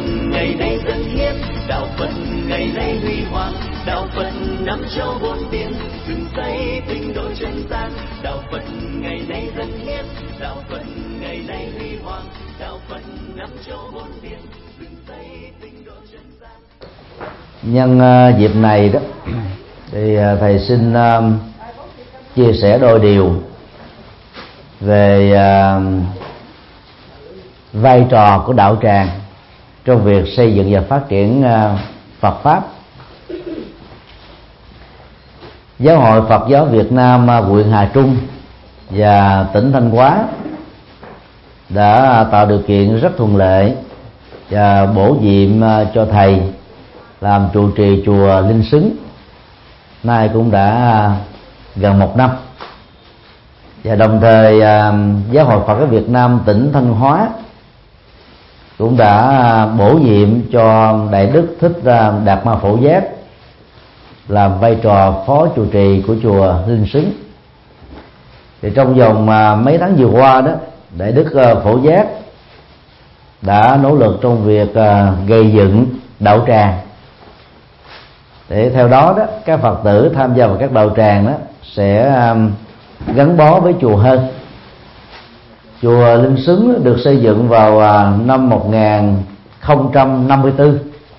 ngày nay dân hiến, đạo Phật ngày nay huy hoàng, đạo Phật năm châu bốn biển, dựng xây tinh độ chân gian. Đạo Phật ngày nay dân hiến, đạo Phật ngày nay huy hoàng, đạo Phật năm châu bốn biển, dựng xây tinh độ chân gian. Nhân dịp này đó thì thầy xin chia sẻ đôi điều về vai trò của đạo tràng trong việc xây dựng và phát triển Phật pháp. Giáo hội Phật giáo Việt Nam huyện Hà Trung và tỉnh Thanh Hóa đã tạo điều kiện rất thuận lợi và bổ nhiệm cho thầy làm trụ trì chùa Linh Xứng, nay cũng đã gần 1 năm. Và đồng thời Giáo hội Phật giáo Việt Nam tỉnh Thanh Hóa cũng đã bổ nhiệm cho Đại Đức Thích Đạt Ma Phổ Giác làm vai trò phó trụ trì của chùa Linh Xứng. Thì trong vòng mấy tháng vừa qua đó, Đại Đức Phổ Giác đã nỗ lực trong việc gây dựng đạo tràng, để theo đó đó các Phật tử tham gia vào các đạo tràng đó sẽ gắn bó với chùa hơn. Chùa Linh Xứng được xây dựng vào năm 1054.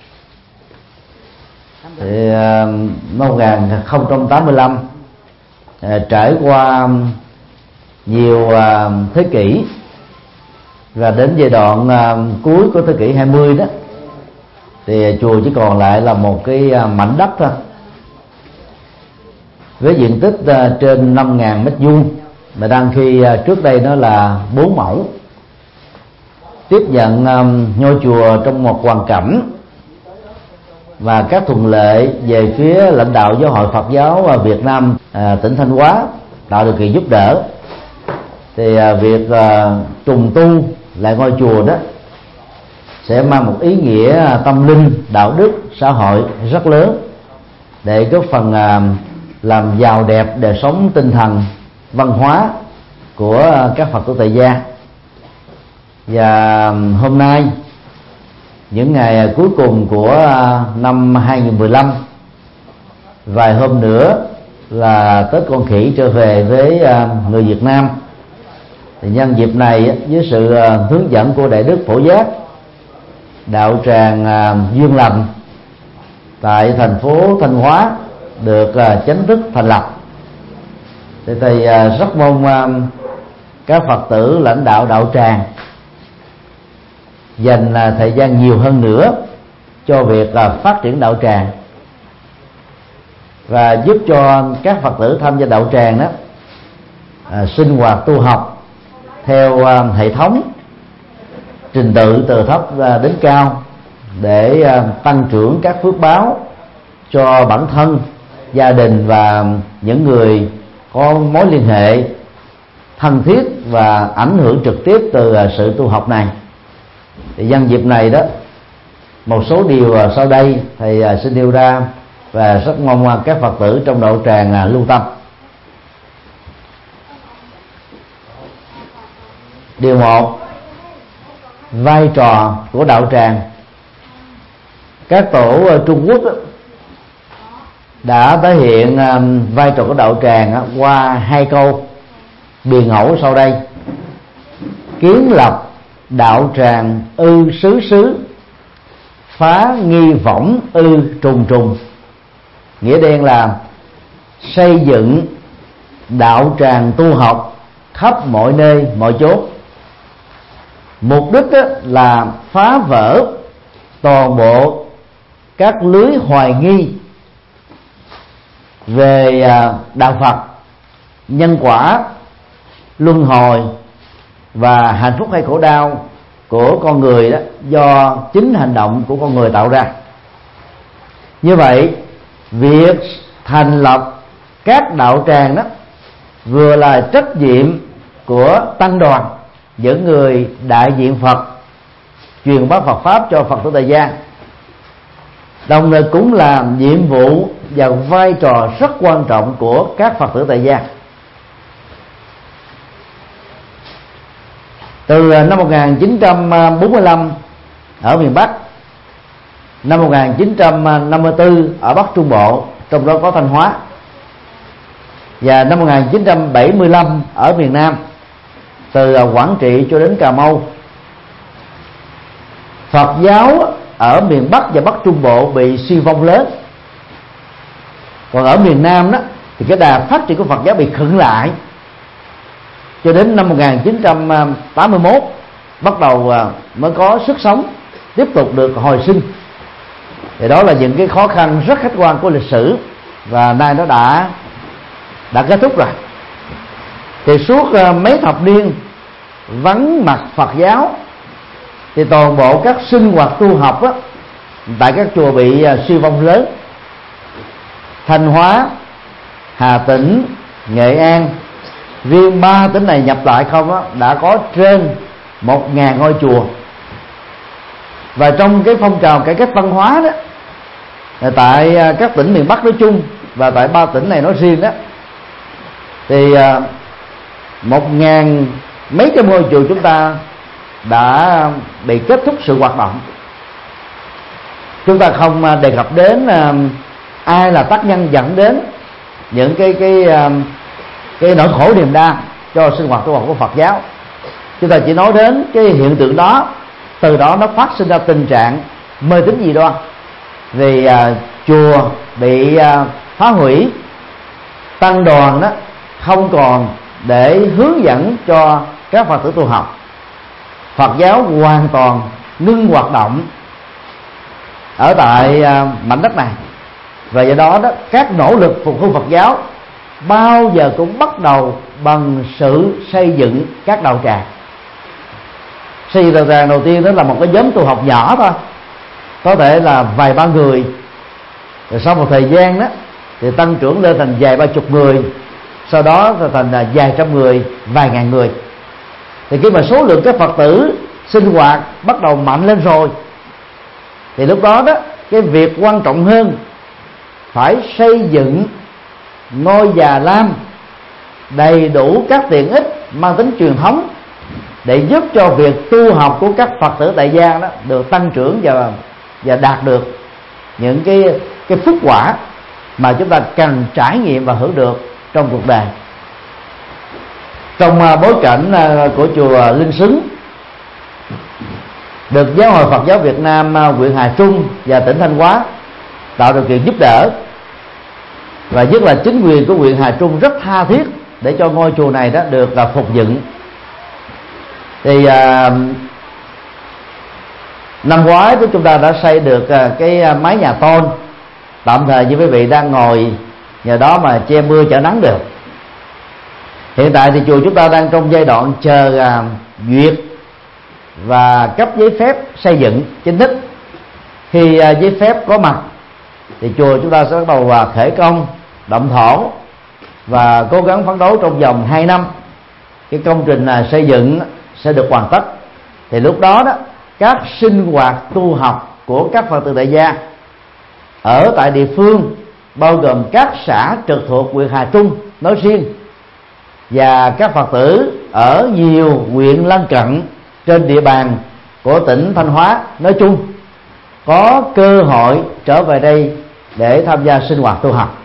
Thì năm 1085 trải qua nhiều thế kỷ, và đến giai đoạn cuối của thế kỷ 20 đó thì chùa chỉ còn lại là một cái mảnh đất thôi, với diện tích trên 5.000 mét vuông, mà đang khi trước đây nó là 4 mẫu, tiếp nhận ngôi chùa trong một hoàn cảnh và các thuận lợi về phía lãnh đạo Giáo hội Phật giáo Việt Nam tỉnh Thanh Hóa tạo điều kiện giúp đỡ. Thì việc trùng tu lại ngôi chùa đó sẽ mang một ý nghĩa tâm linh, đạo đức, xã hội rất lớn, để góp phần làm giàu đẹp đời sống tinh thần, văn hóa của các Phật tử tại gia. Và hôm nay, những ngày cuối cùng của năm 2015, vài hôm nữa là Tết Con Khỉ trở về với người Việt Nam, thì nhân dịp này với sự hướng dẫn của Đại Đức Phổ Giác, đạo tràng Duyên Lành tại thành phố Thanh Hóa được chính thức thành lập. Thì thầy rất mong các Phật tử lãnh đạo đạo tràng dành thời gian nhiều hơn nữa cho việc phát triển đạo tràng, và giúp cho các Phật tử tham gia đạo tràng đó sinh hoạt tu học theo hệ thống trình tự từ thấp đến cao, để tăng trưởng các phước báo cho bản thân, gia đình và những người có mối liên hệ thân thiết và ảnh hưởng trực tiếp từ sự tu học này. Thì nhân dịp này đó, một số điều sau đây thầy xin nêu ra, và rất mong các Phật tử trong đạo tràng lưu tâm. Điều 1, vai trò của đạo tràng. Các tổ Trung Quốc đã thể hiện vai trò của đạo tràng qua 2 câu biền ngẫu sau đây: kiến lập đạo tràng ư xứ xứ, phá nghi võng ư trùng trùng. Nghĩa đen là xây dựng đạo tràng tu học khắp mọi nơi mọi chốn. Mục đích là phá vỡ toàn bộ các lưới hoài nghi về đạo Phật, nhân quả, luân hồi và hạnh phúc hay khổ đau của con người đó do chính hành động của con người tạo ra. Như vậy, việc thành lập các đạo tràng đó vừa là trách nhiệm của tăng đoàn, những người đại diện Phật truyền bá Phật pháp cho Phật tử tại gia, đồng thời cũng là nhiệm vụ và vai trò rất quan trọng của các Phật tử tại gia. Từ năm 1945 ở miền Bắc, năm 1954 ở Bắc Trung Bộ, trong đó có Thanh Hóa, và năm 1975 ở miền Nam, từ Quảng Trị cho đến Cà Mau. Phật giáo ở miền Bắc và Bắc Trung Bộ bị suy vong lớn, còn ở miền Nam đó thì cái đà phát triển của Phật giáo bị khựng lại, cho đến năm 1981 bắt đầu mới có sức sống, tiếp tục được hồi sinh. Thì đó là những cái khó khăn rất khách quan của lịch sử, và nay nó đã kết thúc rồi. Thì suốt mấy thập niên vắng mặt Phật giáo, thì toàn bộ các sinh hoạt tu học á, tại các chùa bị suy vong lớn. Thanh Hóa, Hà Tĩnh, Nghệ An, riêng 3 tỉnh này nhập lại không á, đã có trên 1.000 ngôi chùa. Và trong cái phong trào cải cách văn hóa đó, tại các tỉnh miền Bắc nói chung và tại 3 tỉnh này nói riêng đó, thì 1.000 mấy trăm ngôi chùa chúng ta đã bị kết thúc sự hoạt động. Chúng ta không đề cập đến ai là tác nhân dẫn đến những cái nỗi khổ niềm đau cho sinh hoạt tu học của Phật giáo. Chúng ta chỉ nói đến cái hiện tượng đó, từ đó nó phát sinh ra tình trạng mê tín dị đoan. Vì chùa bị phá hủy, tăng đoàn đó không còn để hướng dẫn cho các Phật tử tu học, Phật giáo hoàn toàn ngưng hoạt động ở tại mảnh đất này. Và do đó các nỗ lực phục hưng Phật giáo bao giờ cũng bắt đầu bằng sự xây dựng các đạo tràng. Xây dựng đạo tràng đầu tiên đó là một cái nhóm tu học nhỏ thôi, có thể là vài ba người, rồi sau một thời gian đó thì tăng trưởng lên thành vài ba chục người, sau đó thành vài trăm người, vài ngàn người. Thì khi mà số lượng các Phật tử sinh hoạt bắt đầu mạnh lên rồi, thì lúc đó cái việc quan trọng hơn phải xây dựng ngôi già lam đầy đủ các tiện ích mang tính truyền thống để giúp cho việc tu học của các Phật tử tại gia đó được tăng trưởng và đạt được những cái phúc quả mà chúng ta cần trải nghiệm và hưởng được trong cuộc đời. Trong bối cảnh của chùa Linh Xứng được Giáo hội Phật giáo Việt Nam huyện Hà Trung và tỉnh Thanh Hóa tạo điều kiện giúp đỡ, và nhất là chính quyền của huyện Hà Trung rất tha thiết để cho ngôi chùa này đó được phục dựng. Thì năm ngoái thì chúng ta đã xây được cái mái nhà tôn tạm thời như quý vị đang ngồi nhờ đó mà che mưa chở nắng được. Hiện tại thì chùa chúng ta đang trong giai đoạn chờ duyệt và cấp giấy phép xây dựng chính thức. Khi giấy phép có mặt thì chùa chúng ta sẽ bắt đầu khởi công động thổ và cố gắng phấn đấu trong vòng 2 năm cái công trình xây dựng sẽ được hoàn tất. Thì lúc đó các sinh hoạt tu học của các Phật tử tại gia ở tại địa phương, bao gồm các xã trực thuộc huyện Hà Trung nói riêng và các Phật tử ở nhiều huyện lân cận trên địa bàn của tỉnh Thanh Hóa nói chung, có cơ hội trở về đây để tham gia sinh hoạt tu học.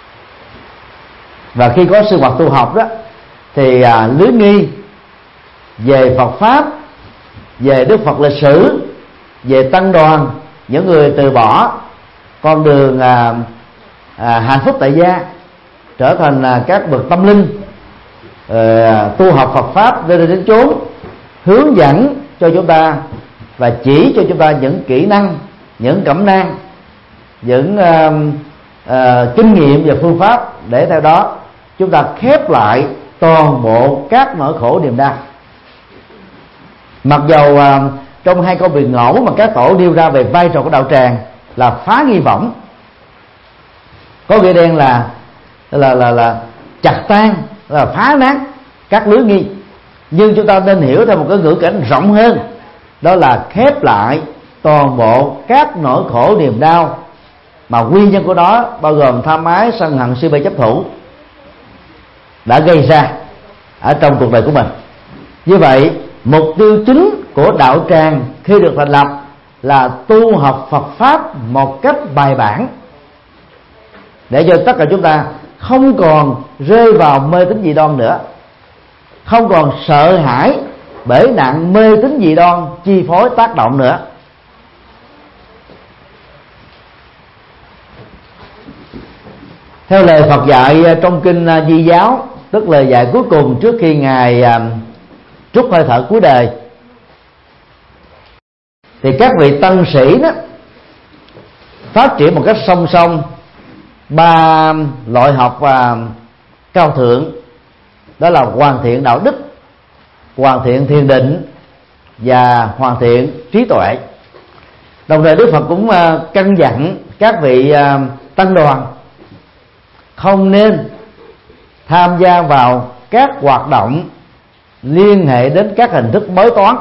Và khi có sinh hoạt tu học đó thì lưới nghi về Phật pháp, về Đức Phật lịch sử, về tăng đoàn, những người từ bỏ con đường hạnh phúc tại gia trở thành các bậc tâm linh, tu học Phật pháp đến chốn, hướng dẫn cho chúng ta và chỉ cho chúng ta những kỹ năng, những cẩm nang, những kinh nghiệm và phương pháp để theo đó chúng ta khép lại toàn bộ các nỗi khổ niềm đau. Mặc dầu trong hai câu biện ngẫu mà các tổ nêu ra về vai trò của đạo tràng là phá nghi võng, có nghĩa đen là chặt tan, là phá nát các lưới nghi, nhưng chúng ta nên hiểu theo một cái ngữ cảnh rộng hơn, đó là khép lại toàn bộ các nỗi khổ niềm đau mà nguyên nhân của đó bao gồm tham ái, sân hận, si mê, chấp thủ đã gây ra ở trong cuộc đời của mình. Như vậy, mục tiêu chính của đạo tràng khi được thành lập là tu học Phật pháp một cách bài bản, để cho tất cả chúng ta không còn rơi vào mê tín dị đoan nữa, không còn sợ hãi bởi nạn mê tín dị đoan chi phối tác động nữa. Theo lời Phật dạy trong kinh Di Giáo, tức lời dạy cuối cùng trước khi Ngài trút hơi thở cuối đời, thì các vị tăng sĩ đó phát triển một cách song song 3 loại học và cao thượng, đó là hoàn thiện đạo đức, hoàn thiện thiền định và hoàn thiện trí tuệ. Đồng thời Đức Phật cũng căn dặn các vị tăng đoàn không nên tham gia vào các hoạt động liên hệ đến các hình thức bói toán,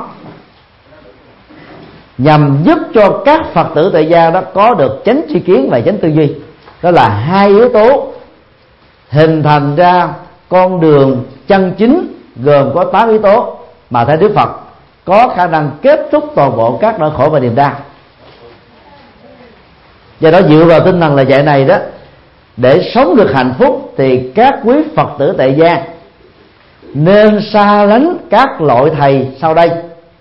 nhằm giúp cho các Phật tử tại gia đó có được chánh tri kiến và chánh tư duy. Đó là 2 yếu tố hình thành ra con đường chân chính, gồm có 8 yếu tố mà theo Đức Phật có khả năng kết thúc toàn bộ các nỗi khổ và niềm đau. Do đó dựa vào tinh thần là dạy này đó, để sống được hạnh phúc thì các quý Phật tử tại gia nên xa lánh các loại thầy sau đây: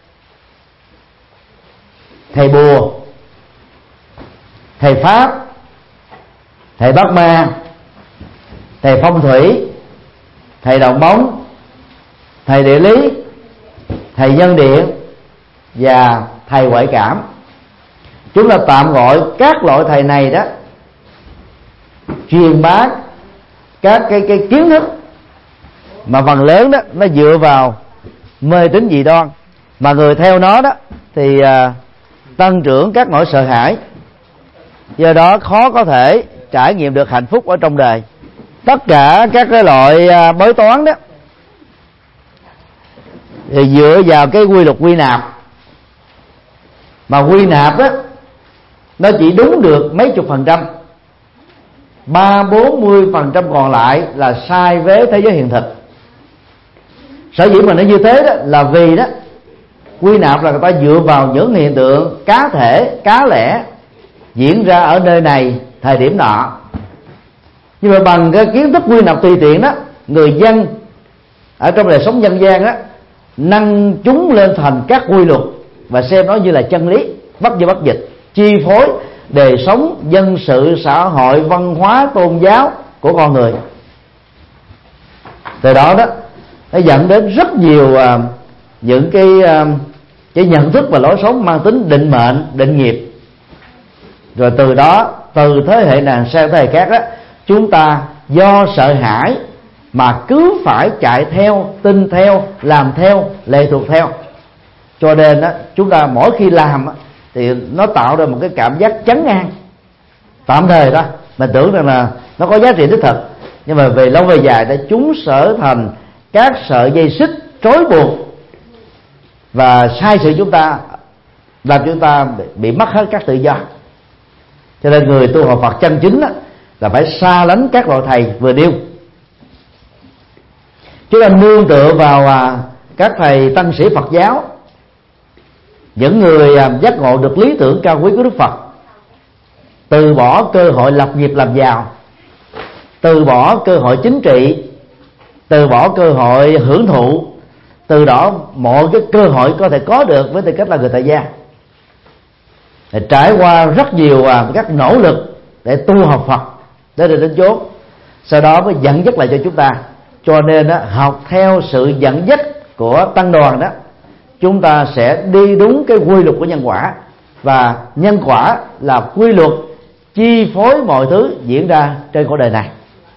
thầy bùa, thầy pháp, thầy bát ma, thầy phong thủy, thầy đồng bóng, thầy địa lý, thầy nhân điện và thầy ngoại cảm. Chúng ta tạm gọi các loại thầy này đó truyền bá các cái kiến thức mà phần lớn đó nó dựa vào mê tín dị đoan, mà người theo nó đó thì tăng trưởng các nỗi sợ hãi, do đó khó có thể trải nghiệm được hạnh phúc ở trong đời. Tất cả các cái loại bói toán đó thì dựa vào cái quy luật quy nạp, mà quy nạp đó nó chỉ đúng được mấy chục %, 30-40% còn lại là sai với thế giới hiện thực. Sở dĩ mà nó như thế đó là vì đó quy nạp là người ta dựa vào những hiện tượng cá thể, cá lẻ diễn ra ở nơi này thời điểm nọ. Nhưng mà bằng cái kiến thức quy nạp tùy tiện đó, người dân ở trong đời sống dân gian đó nâng chúng lên thành các quy luật và xem nó như là chân lý, bất di bất dịch, chi phối đời sống dân sự, xã hội, văn hóa, tôn giáo của con người. Từ đó đó nó dẫn đến rất nhiều những cái nhận thức và lối sống mang tính định mệnh, định nghiệp. Rồi từ đó, từ thế hệ này sang thế hệ khác đó, chúng ta do sợ hãi mà cứ phải chạy theo, tin theo, làm theo, lệ thuộc theo. Cho nên đó, chúng ta mỗi khi làm đó, thì nó tạo ra một cái cảm giác chấn an tạm thời đó, mình tưởng rằng là nó có giá trị đích thực, nhưng mà về lâu về dài đã chúng trở thành các sợi dây xích trói buộc và sai sự chúng ta, làm chúng ta bị mất hết các tự do. Cho nên người tu học Phật chân chính đó, là phải xa lánh các loại thầy vừa nêu. Chúng ta nương tựa vào các thầy tăng sĩ Phật giáo, những người giác ngộ được lý tưởng cao quý của Đức Phật, từ bỏ cơ hội lập nghiệp làm giàu, từ bỏ cơ hội chính trị, từ bỏ cơ hội hưởng thụ, từ đó mọi cái cơ hội có thể có được với tư cách là người tại gia, trải qua rất nhiều các nỗ lực để tu học Phật để được đến chốn, sau đó mới dẫn dắt lại cho chúng ta. Cho nên đó, học theo sự dẫn dắt của tăng đoàn đó, chúng ta sẽ đi đúng cái quy luật của nhân quả, và nhân quả là quy luật chi phối mọi thứ diễn ra trên cõi đời này.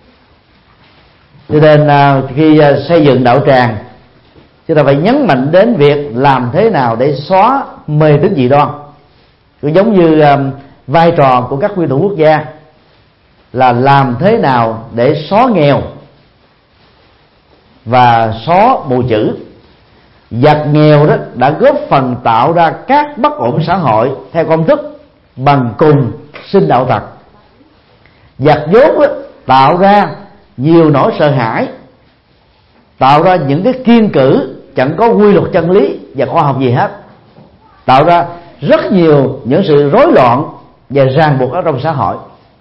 Cho nên khi xây dựng đạo tràng, chúng ta phải nhấn mạnh đến việc làm thế nào để xóa mê tín dị đoan. Cũng giống như vai trò của các nguyên thủ quốc gia là làm thế nào để xóa nghèo và xóa mù chữ. Giặc nghèo đó đã góp phần tạo ra các bất ổn xã hội theo công thức bằng cùng sinh đạo tặc. Giặc dốt đó, tạo ra nhiều nỗi sợ hãi, tạo ra những cái kiêng cữ chẳng có quy luật chân lý và khoa học gì hết, tạo ra rất nhiều những sự rối loạn và ràng buộc ở trong xã hội.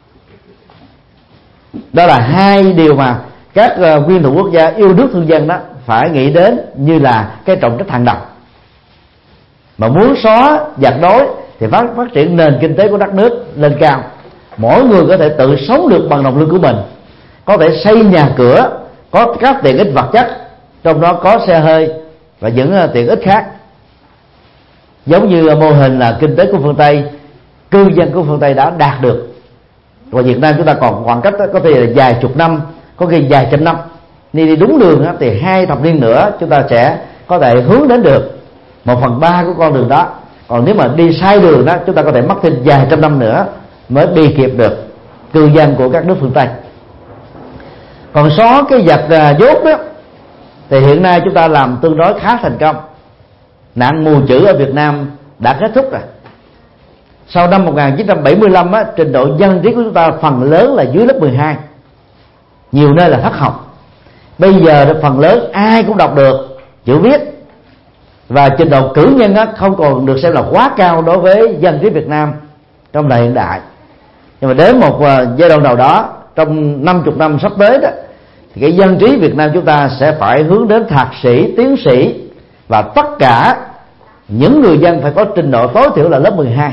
Đó là hai điều mà các nguyên thủ quốc gia yêu nước thương dân đó phải nghĩ đến như là cái trọng trách hàng đầu. Mà muốn xóa giặc đói thì phát triển nền kinh tế của đất nước lên cao, mỗi người có thể tự sống được bằng đồng lương của mình, có thể xây nhà cửa, có các tiện ích vật chất, trong đó có xe hơi và những tiện ích khác. Giống như mô hình là kinh tế của phương Tây, cư dân của phương Tây đã đạt được. Và Việt Nam chúng ta còn khoảng cách có thể là vài chục năm, có khi vài trăm năm. Nếu đi đúng đường thì 2 thập niên nữa chúng ta sẽ có thể hướng đến được 1/3 của con đường đó. Còn nếu mà đi sai đường đó, chúng ta có thể mất thêm vài trăm năm nữa mới đi kịp được cư dân của các nước phương Tây. Còn xóa cái giặc dốt đó thì hiện nay chúng ta làm tương đối khá thành công. Nạn mù chữ ở Việt Nam đã kết thúc rồi. Sau năm 1975 trình độ dân trí của chúng ta phần lớn là dưới lớp 12, nhiều nơi là thất học. Bây giờ phần lớn ai cũng đọc được chữ viết, và trình độ cử nhân không còn được xem là quá cao đối với dân trí Việt Nam trong thời hiện đại. Nhưng mà đến một giai đoạn nào đó trong 50 năm sắp tới đó, thì cái dân trí Việt Nam chúng ta sẽ phải hướng đến thạc sĩ, tiến sĩ, và tất cả những người dân phải có trình độ tối thiểu là lớp 12.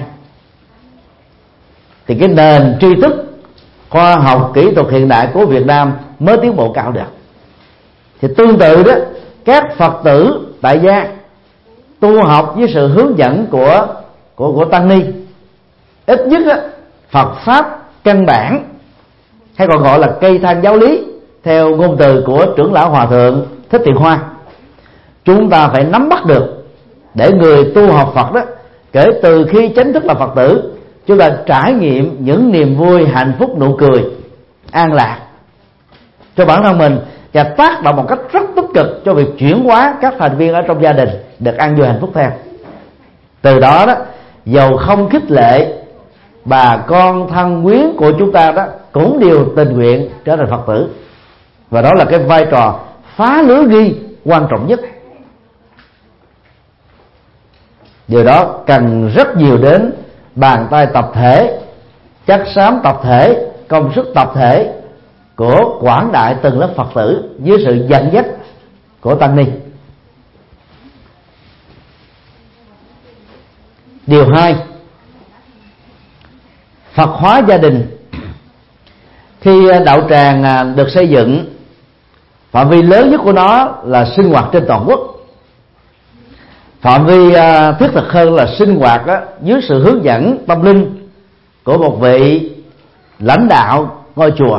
Thì cái nền tri thức khoa học kỹ thuật hiện đại của Việt Nam mới tiến bộ cao được. Thì tương tự đó, các Phật tử tại gia tu học với sự hướng dẫn của tăng ni, ít nhất Phật pháp căn bản, hay còn gọi là cây thang giáo lý theo ngôn từ của trưởng lão Hòa thượng Thích Thiện Hoa, chúng ta phải nắm bắt được, để người tu học Phật đó, kể từ khi chính thức là Phật tử, chúng ta trải nghiệm những niềm vui, hạnh phúc, nụ cười, an lạc cho bản thân mình, và tác động một cách rất tích cực cho việc chuyển hóa các thành viên ở trong gia đình được an vui hạnh phúc theo. Từ đó dầu không khích lệ, bà con thân quyến của chúng ta đó cũng đều tình nguyện trở thành Phật tử. Và đó là cái vai trò phá lưới ghi quan trọng nhất. Điều đó cần rất nhiều đến bàn tay tập thể, chất xám tập thể, công sức tập thể của quảng đại từng lớp Phật tử dưới sự dẫn dắt của tăng ni. Điều 2, Phật hóa gia đình. Khi đạo tràng được xây dựng, phạm vi lớn nhất của nó là sinh hoạt trên toàn quốc. Phạm vi thiết thực hơn là sinh hoạt dưới sự hướng dẫn tâm linh của một vị lãnh đạo ngôi chùa.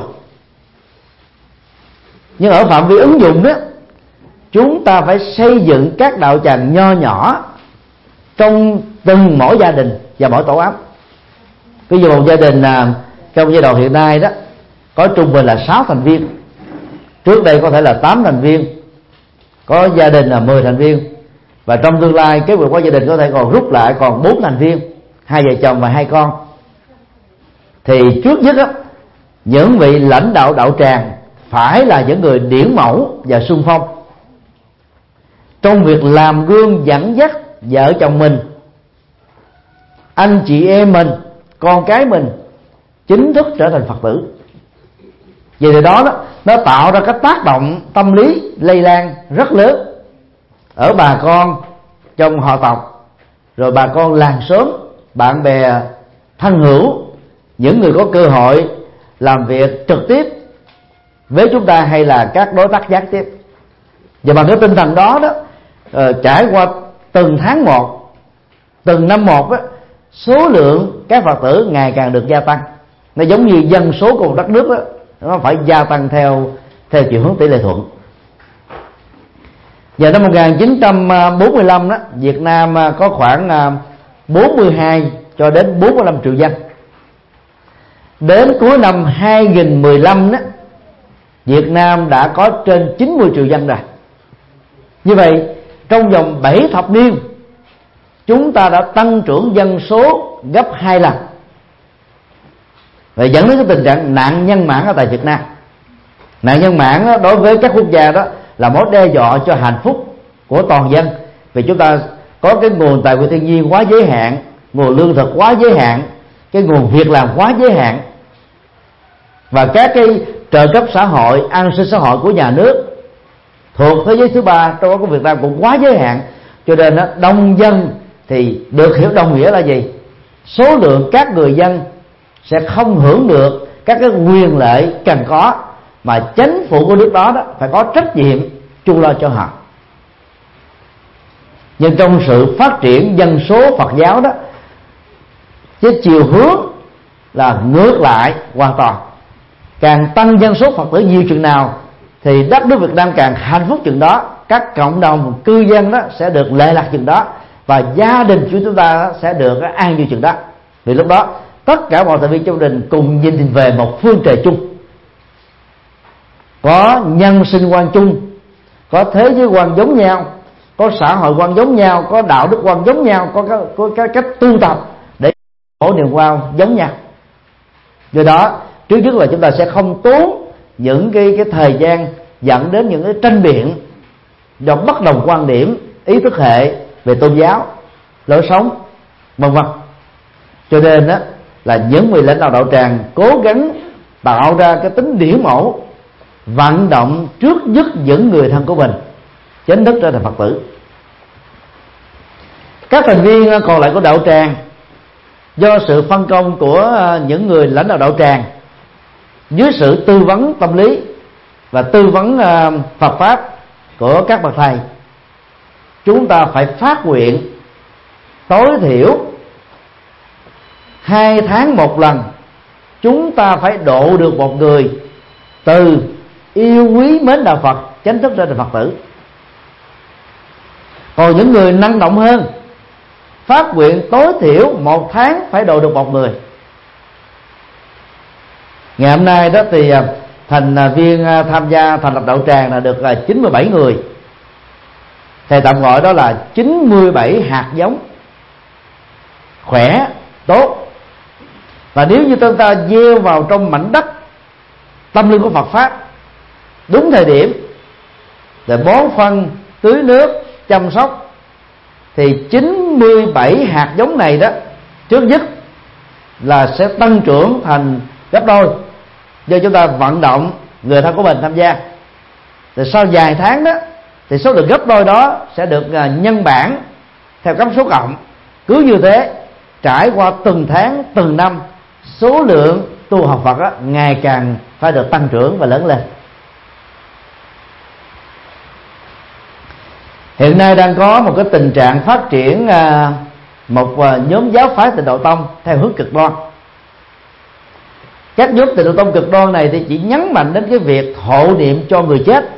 Nhưng ở phạm vi ứng dụng đó, chúng ta phải xây dựng các đạo tràng nho nhỏ trong từng mỗi gia đình và mỗi tổ ấm. Ví dụ một gia đình trong giai đoạn hiện nay đó có trung bình là 6 thành viên, trước đây có thể là 8 thành viên, có gia đình là 10 thành viên, và trong tương lai kế hoạch của gia đình có thể còn rút lại còn 4 thành viên, 2 vợ chồng và 2 con. Thì trước nhất những vị lãnh đạo đạo tràng phải là những người điển mẫu và xung phong trong việc làm gương dẫn dắt vợ chồng mình, anh chị em mình, con cái mình chính thức trở thành Phật tử. Vì từ đó nó tạo ra cái tác động tâm lý lây lan rất lớn ở bà con trong họ tộc, rồi bà con làng xóm, bạn bè thân hữu, những người có cơ hội làm việc trực tiếp với chúng ta hay là các đối tác gián tiếp. Và bằng cái tinh thần đó trải qua từng tháng một, từng năm một số lượng các Phật tử ngày càng được gia tăng. Nó giống như dân số của một đất nước nó phải gia tăng theo chiều hướng tỷ lệ thuận. Vào năm 1945 Việt Nam có khoảng 42 cho đến 45 triệu dân. Đến cuối năm 2015 Việt Nam đã có trên 90 triệu dân rồi. Như vậy trong vòng 7 thập niên chúng ta đã tăng trưởng dân số gấp 2 lần, và dẫn đến cái tình trạng nạn nhân mãn ở tại Việt Nam. Nạn nhân mãn đối với các quốc gia đó là mối đe dọa cho hạnh phúc của toàn dân, vì chúng ta có cái nguồn tài nguyên thiên nhiên quá giới hạn, nguồn lương thực quá giới hạn, cái nguồn việc làm quá giới hạn, và các cái trợ cấp xã hội, an sinh xã hội của nhà nước thuộc thế giới thứ ba trong đó có Việt Nam cũng quá giới hạn. Cho nên đó, đông dân thì được hiểu đồng nghĩa là gì? Số lượng các người dân sẽ không hưởng được các cái quyền lợi cần có, mà chính phủ của nước đó phải có trách nhiệm chu lo cho họ. Nhưng trong sự phát triển dân số Phật giáo đó, cái chiều hướng là ngược lại hoàn toàn. Càng tăng dân số Phật tử nhiều chừng nào thì đất nước Việt Nam càng hạnh phúc chừng đó, các cộng đồng cư dân đó sẽ được lệ lạc chừng đó, và gia đình của chúng ta sẽ được an vui chừng đó. Vì lúc đó tất cả mọi thành viên trong gia đình cùng nhìn về một phương trời chung, có nhân sinh quan chung, có thế giới quan giống nhau, có xã hội quan giống nhau, có đạo đức quan giống nhau, có cái cách tu tập để khổ niềm quan giống nhau. Do đó trước nhất là chúng ta sẽ không tốn những cái thời gian dẫn đến những cái tranh biện do bất đồng quan điểm, ý thức hệ về tôn giáo, lối sống, vân vân. Cho nên đó là những vị lãnh đạo đạo tràng cố gắng tạo ra cái tính điển mẫu, vận động trước nhất những người thân của mình chính thức trở thành Phật tử. Các thành viên còn lại của đạo tràng do sự phân công của những người lãnh đạo đạo tràng dưới sự tư vấn tâm lý và tư vấn Phật pháp của các bậc thầy, chúng ta phải phát nguyện tối thiểu 2 tháng một lần chúng ta phải độ được một người từ yêu quý mến đạo Phật chính thức trở thành Phật tử. Còn những người năng động hơn, phát nguyện tối thiểu 1 tháng phải độ được một người. Ngày hôm nay đó thì thành viên tham gia thành lập đạo tràng là được 97 người. Thầy tạm gọi đó là 97 hạt giống khỏe, tốt. Và nếu như chúng ta gieo vào trong mảnh đất tâm linh của Phật pháp đúng thời điểm, để bón phân, tưới nước, chăm sóc, thì 97 hạt giống này đó trước nhất là sẽ tăng trưởng thành gấp đôi do chúng ta vận động người thân của mình tham gia. Thì sau vài tháng đó thì số lượng gấp đôi đó sẽ được nhân bản theo cấp số cộng. Cứ như thế trải qua từng tháng, từng năm, số lượng tu học Phật đó, ngày càng phải được tăng trưởng và lớn lên. Hiện nay đang có một cái tình trạng phát triển một nhóm giáo phái Tịnh Độ Tông theo hướng cực đoan. Các nhóm Tịnh Độ Tông cực đoan này thì chỉ nhấn mạnh đến cái việc hộ niệm cho người chết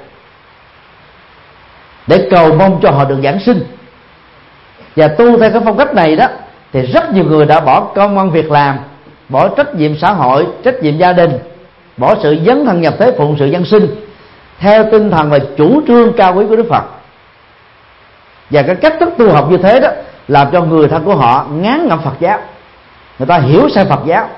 để cầu mong cho họ được giảng sinh. Và tu theo cái phong cách này đó thì rất nhiều người đã bỏ công ăn việc làm, bỏ trách nhiệm xã hội, trách nhiệm gia đình, bỏ sự dấn thân nhập thế phụng sự dân sinh theo tinh thần và chủ trương cao quý của Đức Phật. Và cái cách thức tu học như thế đó làm cho người thân của họ ngán ngẩm Phật giáo, người ta hiểu sai Phật giáo.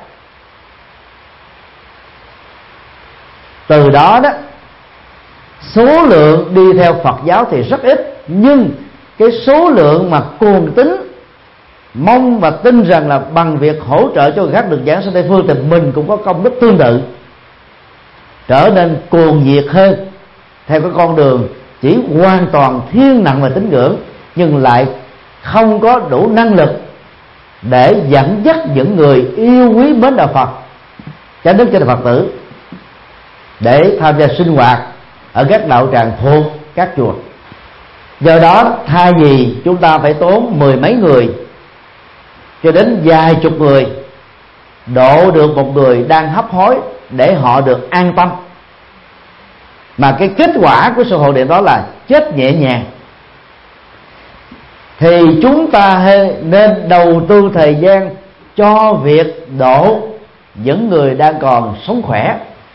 Từ đó đó số lượng đi theo Phật giáo thì rất ít, nhưng cái số lượng mà cuồng tín mong và tin rằng là bằng việc hỗ trợ cho người khác được giảng sanh Tây phương thì mình cũng có công đức tương tự, trở nên cuồng nhiệt hơn theo cái con đường chỉ hoàn toàn thiên nặng về tín ngưỡng, nhưng lại không có đủ năng lực để dẫn dắt những người yêu quý mến đạo Phật chánh đức cho Phật tử để tham gia sinh hoạt ở các đạo tràng thuộc các chùa. Do đó thay vì chúng ta phải tốn 10 mấy người cho đến vài chục người độ được một người đang hấp hối để họ được an tâm, mà cái kết quả của sự hộ niệm đó là chết nhẹ nhàng, thì chúng ta nên đầu tư thời gian cho việc độ những người đang còn sống khỏe,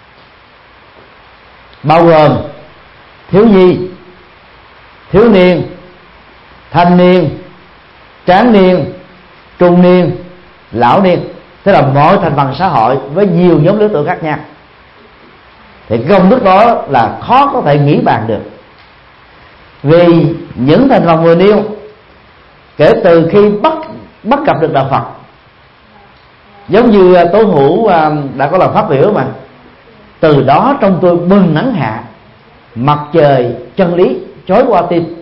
bao gồm thiếu nhi, thiếu niên, thanh niên, tráng niên, trung niên, lão niên, tức là mọi thành phần xã hội với nhiều nhóm lứa tuổi khác nhau. Thì công đức đó là khó có thể nghĩ bàn được. Vì những thành phần vừa nêu kể từ khi bắt bắt gặp được đạo Phật. Giống như Tố Hữu đã có lần phát biểu mà: từ đó trong tôi bừng nắng hạ, mặt trời chân lý chói qua tim.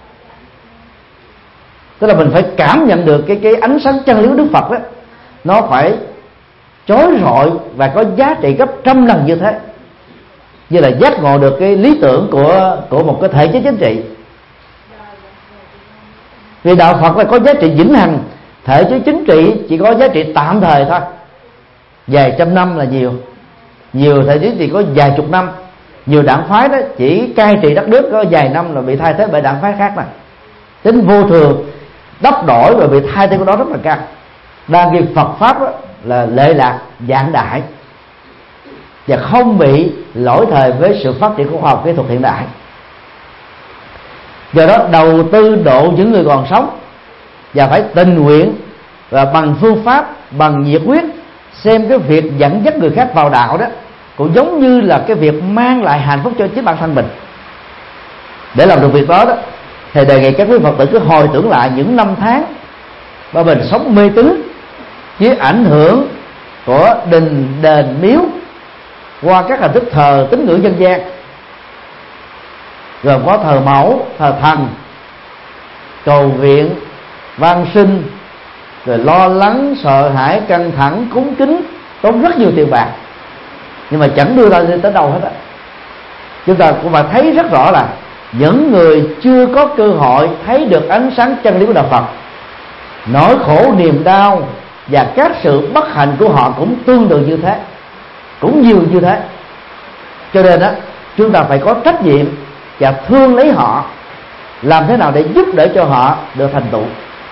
Tức là mình phải cảm nhận được cái ánh sáng chân lý của Đức Phật đó, nó phải chói rọi và có giá trị gấp trăm lần như thế, như là giác ngộ được cái lý tưởng của một cái thể chế chính trị. Vì đạo Phật là có giá trị vĩnh hằng, thể chế chính trị chỉ có giá trị tạm thời thôi, vài trăm năm là nhiều. Nhiều thể chế chỉ có vài chục năm, nhiều đảng phái đó chỉ cai trị đất nước có vài năm là bị thay thế bởi đảng phái khác này. Tính vô thường, đắp đổi và bị thay thế của đó rất là cao. Đang khi Phật pháp đó là lệ lạc vạn đại và không bị lỗi thời với sự phát triển của khoa học kỹ thuật hiện đại. Do đó đầu tư độ những người còn sống và phải tình nguyện và bằng phương pháp, bằng nhiệt huyết, xem cái việc dẫn dắt người khác vào đạo đó cũng giống như là cái việc mang lại hạnh phúc cho chính bản thân mình. Để làm được việc đó thì đề nghị các quý Phật tử cứ hồi tưởng lại những năm tháng mà mình sống mê tín với ảnh hưởng của đình đền miếu qua các hình thức thờ tín ngưỡng dân gian, gồm có thờ mẫu, thờ thần, cầu viện, van sinh, rồi lo lắng, sợ hãi, căng thẳng, cúng kính, tốn rất nhiều tiền bạc, nhưng mà chẳng đưa ra tới đâu hết á. Chúng ta cũng phải thấy rất rõ là những người chưa có cơ hội thấy được ánh sáng chân lý của đạo Phật, nỗi khổ niềm đau và các sự bất hạnh của họ cũng tương tự như thế, cũng nhiều như thế. Cho nên đó, chúng ta phải có trách nhiệm và thương lấy họ, làm thế nào để giúp đỡ cho họ được thành tựu.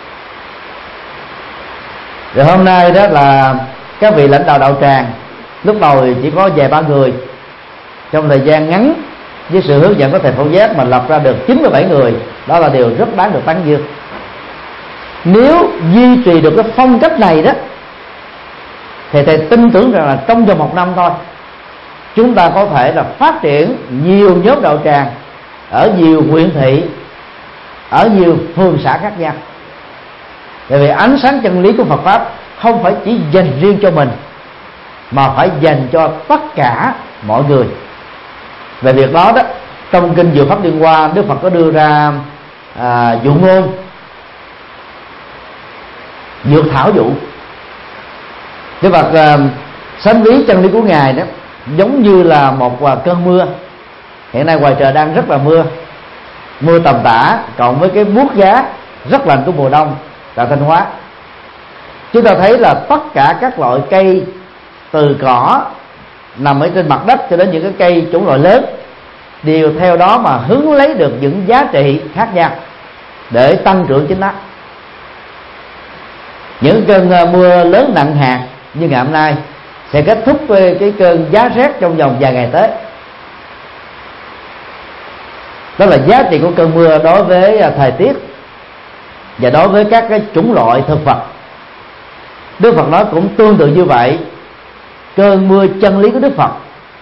Rồi hôm nay đó là các vị lãnh đạo đạo tràng, lúc đầu thì chỉ có vài ba người, trong thời gian ngắn với sự hướng dẫn của thầy Phổ Giác mà lập ra được 97 người, đó là điều rất đáng được tán dương. Nếu duy trì được cái phong cách này đó thì thầy tin tưởng rằng là trong vòng 1 năm thôi, chúng ta có thể là phát triển nhiều nhóm đạo tràng ở nhiều huyện thị, ở nhiều phường xã khác nhau. Bởi vì ánh sáng chân lý của Phật pháp không phải chỉ dành riêng cho mình, mà phải dành cho tất cả mọi người. Về việc đó đó, trong kinh Diệu Pháp Liên Hoa, Đức Phật có đưa ra dụ ngôn dược thảo dụ. Đức Phật sánh ví chân lý của Ngài đó giống như là một cơn mưa. Hiện nay ngoài trời đang rất là mưa tầm tã, cộng với cái buốt giá rất lạnh của mùa đông tại Thanh Hóa. Chúng ta thấy là tất cả các loại cây, từ cỏ nằm ở trên mặt đất cho đến những cái cây chủng loại lớn, đều theo đó mà hứng lấy được những giá trị khác nhau để tăng trưởng chính nó. Những cơn mưa lớn nặng hạt như ngày hôm nay sẽ kết thúc với cái cơn giá rét trong vòng vài ngày tới. Đó là giá trị của cơn mưa đối với thời tiết và đối với các cái chủng loại thực vật. Đức Phật nói cũng tương tự như vậy. Cơn mưa chân lý của Đức Phật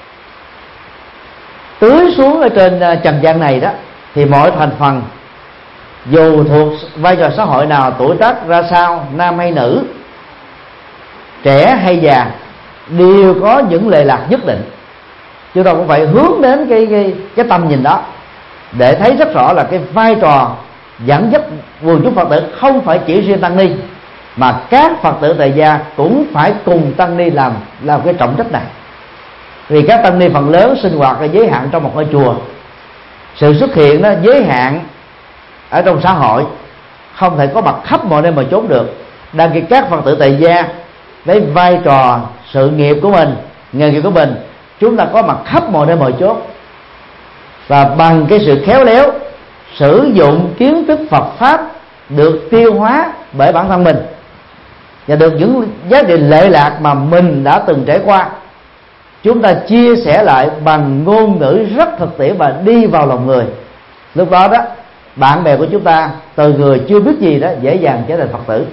tưới xuống ở trên trần gian này đó, thì mọi thành phần, dù thuộc vai trò xã hội nào, tuổi tác ra sao, nam hay nữ, trẻ hay già, đều có những lệ lạc nhất định. Chúng ta cũng phải hướng đến cái tầm nhìn đó để thấy rất rõ là cái vai trò dẫn dắt quần chúng Phật tử không phải chỉ riêng tăng ni, mà các Phật tử tại gia cũng phải cùng tăng ni làm cái trọng trách này. Vì các tăng ni phần lớn sinh hoạt là giới hạn trong một ngôi chùa, sự xuất hiện đó giới hạn ở trong xã hội, không thể có mặt khắp mọi nơi mà trốn được. Đang khi các Phật tử tại gia với vai trò sự nghiệp của mình, nghề nghiệp của mình, chúng ta có mặt khắp mọi nơi mọi chốn, và bằng cái sự khéo léo sử dụng kiến thức Phật pháp được tiêu hóa bởi bản thân mình và được những giá trị lệ lạc mà mình đã từng trải qua, chúng ta chia sẻ lại bằng ngôn ngữ rất thực tiễn và đi vào lòng người. Lúc đó đó, bạn bè của chúng ta từ người chưa biết gì đó dễ dàng trở thành Phật tử.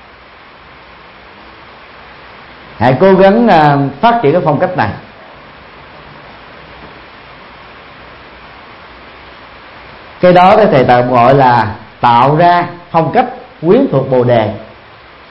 Hãy cố gắng phát triển cái phong cách này. Cái đó thì thầy tạm gọi là tạo ra phong cách quyến thuộc Bồ Đề.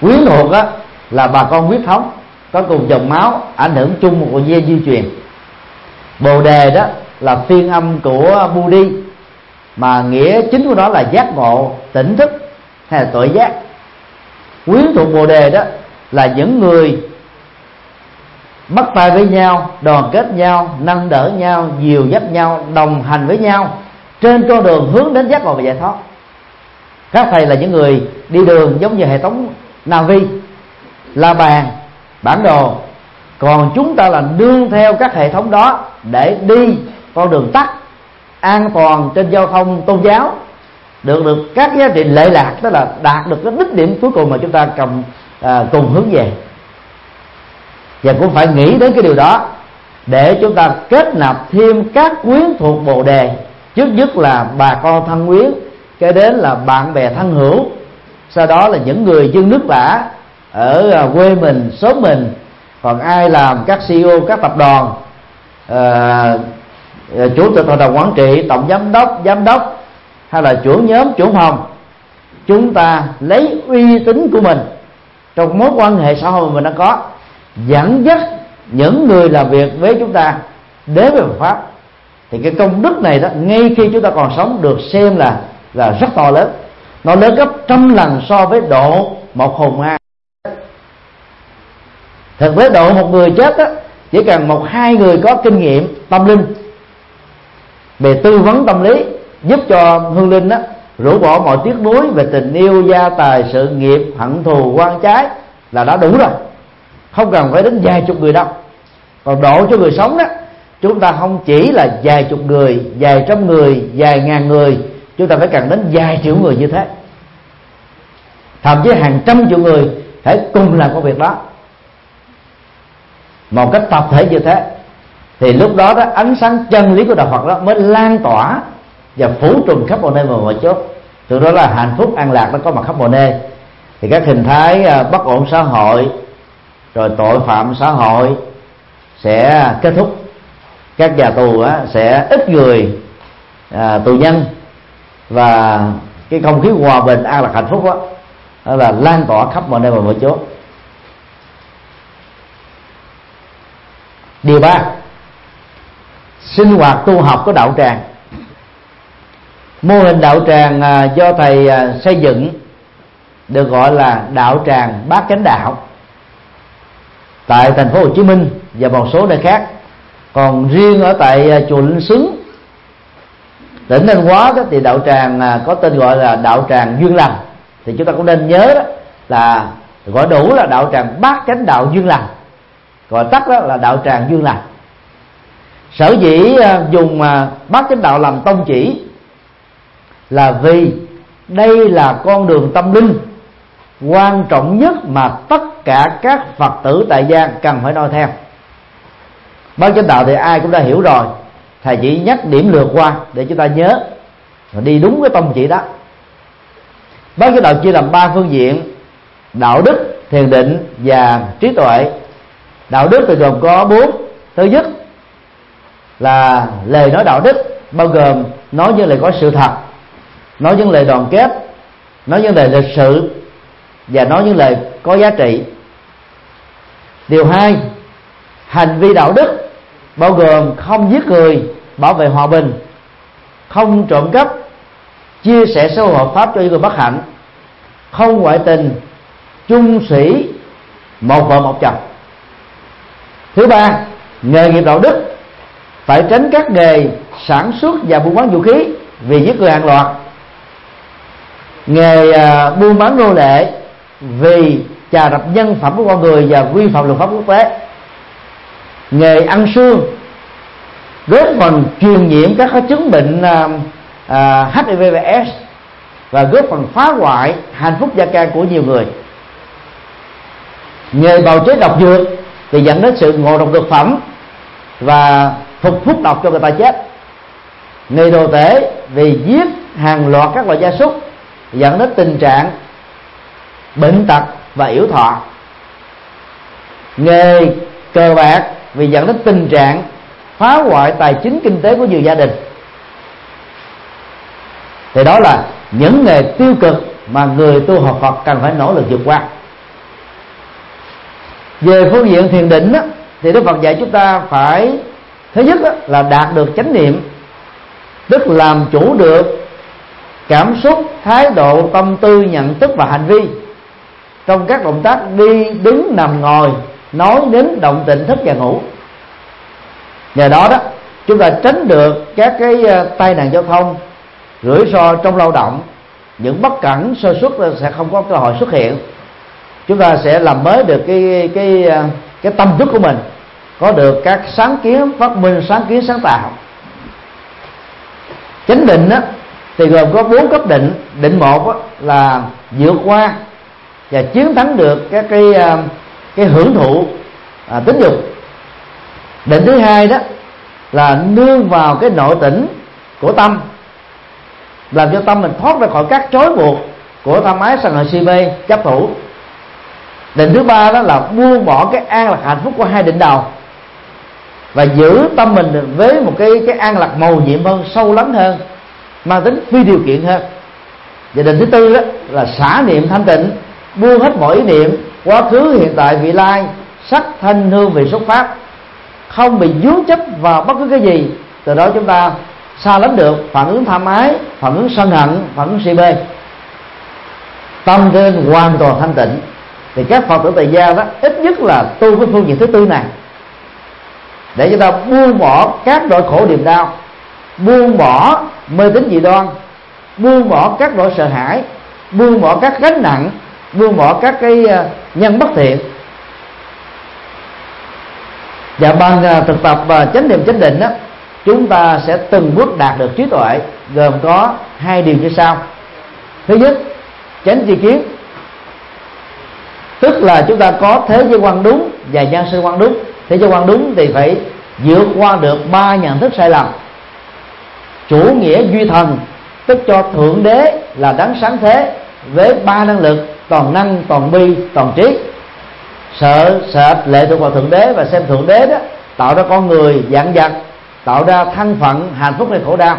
Quyến thuộc á là bà con huyết thống, có cùng dòng máu, ảnh hưởng chung một gen di truyền. Bồ đề đó là phiên âm của Budi, mà nghĩa chính của nó là giác ngộ, tỉnh thức hay là tuệ giác. Quyến thuộc bồ đề đó là những người bắt tay với nhau, đoàn kết nhau, nâng đỡ nhau, dìu dắt nhau, đồng hành với nhau trên con đường hướng đến giác ngộ và giải thoát. Các thầy là những người đi đường giống như hệ thống Navi, la bàn, bản đồ, còn chúng ta là nương theo các hệ thống đó để đi con đường tắt an toàn trên giao thông tôn giáo, được các giá trị lệ lạc, tức là đạt được cái đích điểm cuối cùng mà chúng ta cùng hướng về. Và cũng phải nghĩ đến cái điều đó để chúng ta kết nạp thêm các quyến thuộc bồ đề. Trước nhất là bà con thân quyến, kế đến là bạn bè thân hữu, sau đó là những người dân nước lã ở quê mình, xóm mình, còn ai làm các CEO các tập đoàn, chủ tịch hội đồng quản trị, tổng giám đốc hay là trưởng nhóm, trưởng phòng. Chúng ta lấy uy tín của mình trong mối quan hệ xã hội mình đang có, dẫn dắt những người làm việc với chúng ta đến với Phật pháp. Thì cái công đức này đó, ngay khi chúng ta còn sống, được xem là rất to lớn. Nó lớn gấp 100 lần so với độ một hồn ma. Thực với độ một người chết đó, chỉ cần 1-2 người có kinh nghiệm tâm linh về tư vấn tâm lý, giúp cho hương linh đó rũ bỏ mọi tiếc nuối về tình yêu, gia tài, sự nghiệp, hận thù, oan trái là đã đủ rồi, không cần phải đến vài chục người đâu. Còn độ cho người sống đó, chúng ta không chỉ là vài chục người, vài trăm người, vài ngàn người, chúng ta phải cần đến vài triệu người như thế, thậm chí hàng trăm triệu người phải cùng làm công việc đó một cách tập thể như thế. Thì lúc đó đó, ánh sáng chân lý của đạo Phật đó mới lan tỏa và phủ trùm khắp mọi nơi và mọi chốt. Từ đó là hạnh phúc an lạc nó có mặt khắp mọi nơi. Thì các hình thái bất ổn xã hội, rồi tội phạm xã hội sẽ kết thúc. Các nhà tù sẽ ít người tù nhân, và cái không khí hòa bình an lạc hạnh phúc đó là lan tỏa khắp mọi nơi và mọi chỗ. Điều 3, sinh hoạt tu học của đạo tràng. Mô hình đạo tràng do thầy xây dựng được gọi là đạo tràng Bát Chánh Đạo tại thành phố Hồ Chí Minh và một số nơi khác. Còn riêng ở tại chùa Linh Xứng, tỉnh Thanh Hóa đó, thì đạo tràng có tên gọi là đạo tràng Duyên Lành. Thì chúng ta cũng nên nhớ đó là gọi đủ là đạo tràng Bát Chánh Đạo Duyên Lành, gọi tắt đó là đạo tràng Duyên Lành. Sở dĩ dùng Bát Chánh Đạo làm tông chỉ là vì đây là con đường tâm linh quan trọng nhất mà tất cả các Phật tử tại gia cần phải noi theo. Bát Chánh Đạo thì ai cũng đã hiểu rồi, thầy chỉ nhắc điểm lược qua để chúng ta nhớ và đi đúng cái tông chỉ đó. Bát Chánh Đạo chia làm 3 phương diện: đạo đức, thiền định và trí tuệ. Đạo đức thì gồm có 4. Thứ nhất là lời nói đạo đức, bao gồm nói những lời có sự thật, nói những lời đoàn kết, nói những lời lịch sự và nói những lời có giá trị. Điều 2, hành vi đạo đức, bao gồm không giết người, bảo vệ hòa bình, không trộm cắp, chia sẻ xã hội hợp pháp cho những người bất hạnh, không ngoại tình, chung thủy, một vợ một chồng. Thứ 3, nghề nghiệp đạo đức, phải tránh các nghề sản xuất và buôn bán vũ khí vì giết người hàng loạt, nghề buôn bán nô lệ vì trà đập nhân phẩm của con người và vi phạm luật pháp quốc tế, nghề ăn xương góp phần truyền nhiễm các chứng bệnh HIV/AIDS và góp phần phá hoại hạnh phúc gia can của nhiều người, nghề bào chế độc dược thì dẫn đến sự ngộ độc thực phẩm và phục hút độc cho người ta chết, nghề đồ tể vì giết hàng loạt các loại gia súc dẫn đến tình trạng bệnh tật và yểu thọ, nghề cờ bạc vì dẫn đến tình trạng phá hoại tài chính kinh tế của nhiều gia đình. Thì đó là những nghề tiêu cực mà người tu học Phật cần phải nỗ lực vượt qua. Về phương diện thiền định á, thì Đức Phật dạy chúng ta phải thứ nhất á, là đạt được chánh niệm, tức làm chủ được cảm xúc, thái độ, tâm tư, nhận thức và hành vi trong các động tác đi, đứng, nằm, ngồi, nói, đến, động, tịnh, thức và ngủ. Nhờ đó đó chúng ta tránh được các cái tai nạn giao thông, rủi ro trong lao động, những bất cẩn sơ suất sẽ không có cơ hội xuất hiện. Chúng ta sẽ làm mới được cái tâm thức của mình, có được các sáng kiến phát minh, sáng kiến sáng tạo. Chánh định á, thì gồm có 4 cấp định. Định 1 á, là vượt qua và chiến thắng được các cái hưởng thụ tính dục. Định thứ 2 đó là nương vào cái nội tỉnh của tâm, làm cho tâm mình thoát ra khỏi các trói buộc của tham ái, sân hận, si mê, chấp thủ. Định thứ 3 đó là buông bỏ cái an lạc hạnh phúc của 2 định đầu và giữ tâm mình với một cái an lạc màu nhiệm hơn, sâu lắng hơn, mang tính phi điều kiện hơn. Và định thứ 4 đó là xả niệm thanh tịnh, buông hết mọi ý niệm quá khứ, hiện tại, vị lai, sắc, thanh, hương, vị, xuất pháp, không bị vướng chấp vào bất cứ cái gì. Từ đó chúng ta xa lánh được phản ứng tham ái, phản ứng sân hận, phản ứng si mê, tâm trên hoàn toàn thanh tịnh. Thì các Phật tử tại gia đó ít nhất là tu cái phương diện thứ 4 này, để chúng ta buông bỏ các nỗi khổ niềm đau, buông bỏ mê tín dị đoan, buông bỏ các nỗi sợ hãi, buông bỏ các gánh nặng, buông bỏ các cái nhân bất thiện. Và bằng thực tập chánh niệm chánh định đó, chúng ta sẽ từng bước đạt được trí tuệ, gồm có 2 điều như sau. Thứ nhất, chánh tri kiến, tức là chúng ta có thế giới quan đúng và nhân sinh quan đúng. Thế giới quan đúng thì phải vượt qua được 3 nhận thức sai lầm: chủ nghĩa duy thần, tức cho thượng đế là đấng sáng thế với 3 năng lực: toàn năng, toàn bi, toàn trí. Sợ lệ thuộc vào thượng đế và xem thượng đế đó tạo ra con người dạng vật, tạo ra thân phận hạnh phúc hay khổ đau.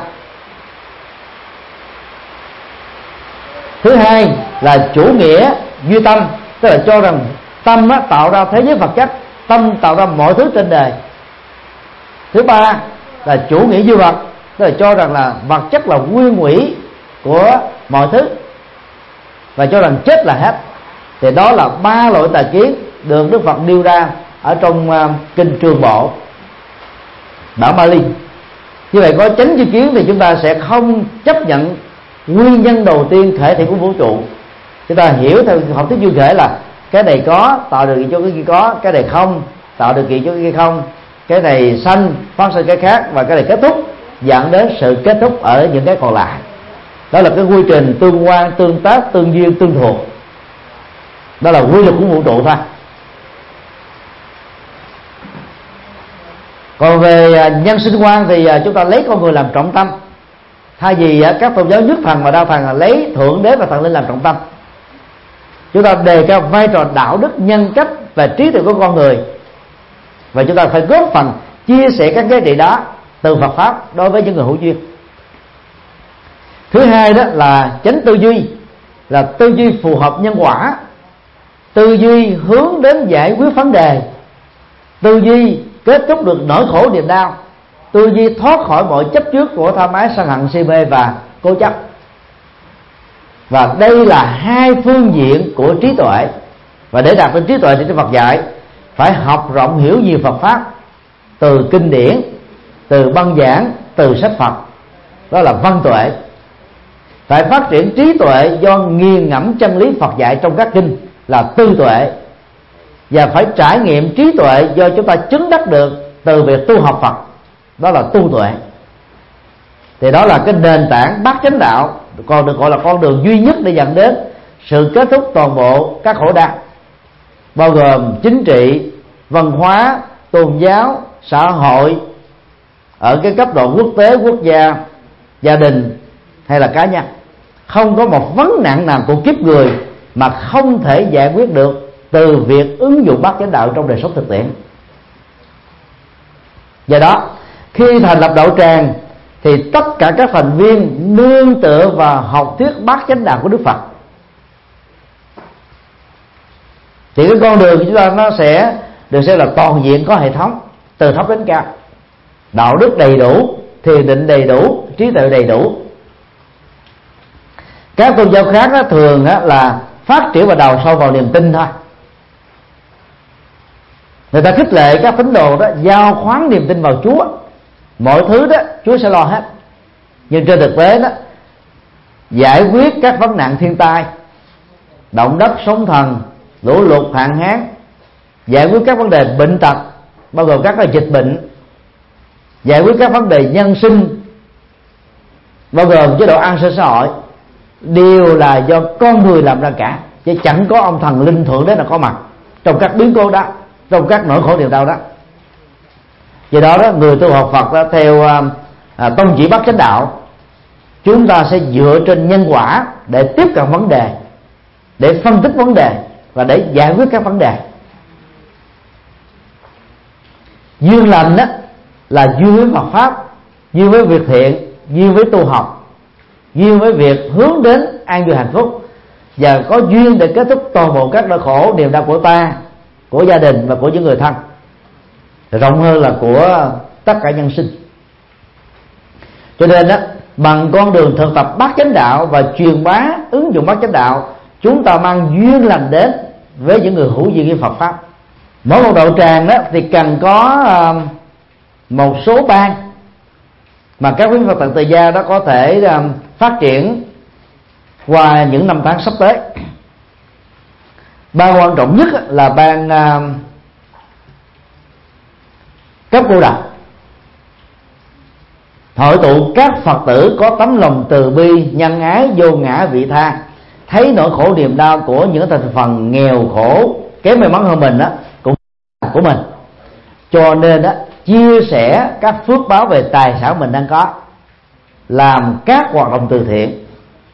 Thứ hai là chủ nghĩa duy tâm, tức là cho rằng tâm tạo ra thế giới vật chất, tâm tạo ra mọi thứ trên đời. Thứ ba là chủ nghĩa duy vật, tức là cho rằng là vật chất là nguyên thủy của mọi thứ và cho rằng chết là hết. Thì đó là 3 loại tà kiến được Đức Phật nêu ra ở trong kinh Trường Bộ bản Bali. Như vậy có chánh tri kiến thì chúng ta sẽ không chấp nhận nguyên nhân đầu tiên khởi thị của vũ trụ. Chúng ta hiểu theo học thuyết duyên khởi là cái này có tạo điều kiện cho cái kia có, cái này không tạo điều kiện cho cái kia không, cái này sanh phát sinh cái khác, và cái này kết thúc dẫn đến sự kết thúc ở những cái còn lại. Đó là cái quy trình tương quan, tương tác, tương duyên, tương thuộc. Đó là quy luật của vũ trụ thôi. Còn về nhân sinh quan thì chúng ta lấy con người làm trọng tâm, thay vì các tôn giáo nhất thần và đa thần là lấy thượng đế và thần linh làm trọng tâm. Chúng ta đề cao vai trò đạo đức, nhân cách và trí tuệ của con người, và chúng ta phải góp phần chia sẻ các giá trị đó từ Phật pháp đối với những người hữu duyên. Thứ hai đó là chánh tư duy, là tư duy phù hợp nhân quả, tư duy hướng đến giải quyết vấn đề, tư duy kết thúc được nỗi khổ niềm đau, tư duy thoát khỏi mọi chấp trước của tham ái, sân hận, si mê và cố chấp. Và đây là 2 phương diện của trí tuệ. Và để đạt đến trí tuệ thì Đức Phật dạy phải học rộng hiểu nhiều Phật pháp, từ kinh điển, từ băng giảng, từ sách Phật. Đó là văn tuệ. Phải phát triển trí tuệ do nghiền ngẫm chân lý Phật dạy trong các kinh, là tư tuệ. Và phải trải nghiệm trí tuệ do chúng ta chứng đắc được từ việc tu học Phật, đó là tu tuệ. Thì đó là cái nền tảng bát chánh đạo, còn được gọi là con đường duy nhất để dẫn đến sự kết thúc toàn bộ các khổ đau, bao gồm chính trị, văn hóa, tôn giáo, xã hội ở cái cấp độ quốc tế, quốc gia, gia đình hay là cá nhân. Không có một vấn nạn nào của kiếp người mà không thể giải quyết được từ việc ứng dụng bát chánh đạo trong đời sống thực tiễn. Do đó khi thành lập đạo tràng thì tất cả các thành viên nương tựa vào học thuyết bát chánh đạo của Đức Phật. Thì cái con đường của chúng ta nó sẽ được xem là toàn diện, có hệ thống từ thấp đến cao, đạo đức đầy đủ, thiền định đầy đủ, trí tuệ đầy đủ. Các tôn giáo khác đó, thường đó là phát triển và đào sâu vào niềm tin thôi. Người ta khích lệ các tín đồ đó giao khoán niềm tin vào Chúa, mọi thứ đó Chúa sẽ lo hết. Nhưng trên thực tế đó, giải quyết các vấn nạn thiên tai, động đất, sóng thần, lũ lụt, hạn hán, giải quyết các vấn đề bệnh tật, bao gồm các dịch bệnh, giải quyết các vấn đề nhân sinh, bao gồm chế độ an sinh xã hội, đều là do con người làm ra cả, chứ chẳng có ông thần linh thượng đế nào có mặt trong các biến cố đó, trong các nỗi khổ niềm đau đó. Do đó đó, người tu học Phật đó, theo tông chỉ bát chánh đạo, chúng ta sẽ dựa trên nhân quả để tiếp cận vấn đề, để phân tích vấn đề và để giải quyết các vấn đề. Duyên lành đó là duyên với Phật pháp, duyên với việc thiện, duyên với tu học, duyên với việc hướng đến an vui hạnh phúc, và có duyên để kết thúc toàn bộ các nỗi khổ niềm đau của ta, của gia đình và của những người thân, rộng hơn là của tất cả nhân sinh. Cho nên đó, bằng con đường thực tập bát chánh đạo và truyền bá ứng dụng bát chánh đạo, chúng ta mang duyên lành đến với những người hữu duyên với Phật pháp. Mỗi một đạo tràng đó thì cần có một số ban mà các quý Phật tử tại gia đó có thể phát triển qua những năm tháng sắp tới. Ban quan trọng nhất là ban cấp cô độc, hội tụ các Phật tử có tấm lòng từ bi, nhân ái, vô ngã vị tha, thấy nỗi khổ niềm đau của những thành phần nghèo khổ, kém may mắn hơn mình đó cũng của mình, cho nên đó chia sẻ các phước báo về tài sản mình đang có, làm các hoạt động từ thiện,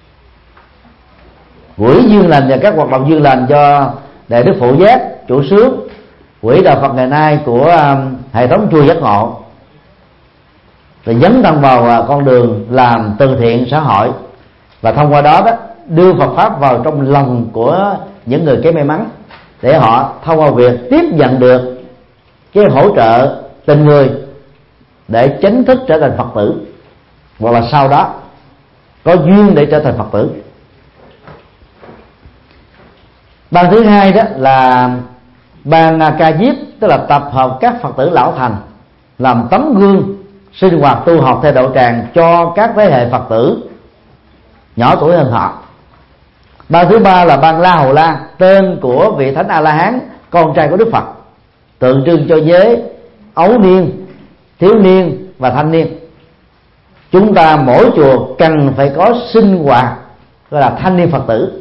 quỹ duyên lành và các hoạt động duyên lành cho Đại Đức Phổ Giác, chủ xướng, quỹ đạo Phật ngày nay của hệ thống chùa Giác Ngộ, rồi dấn thân vào con đường làm từ thiện xã hội, và thông qua đó đưa Phật pháp vào trong lòng của những người kém may mắn, để họ thông qua việc tiếp nhận được cái hỗ trợ tình người để chính thức trở thành Phật tử, hoặc là sau đó có duyên để trở thành Phật tử. Ban thứ hai đó là ban ca diếp, tức là tập hợp các Phật tử lão thành làm tấm gương sinh hoạt tu học theo đạo tràng cho các thế hệ Phật tử nhỏ tuổi hơn họ. Ban thứ ba là ban La Hầu La, tên của vị Thánh A La Hán, con trai của Đức Phật, tượng trưng cho giới ấu niên, thiếu niên và thanh niên. Chúng ta mỗi chùa cần phải có sinh hoạt gọi là thanh niên Phật tử,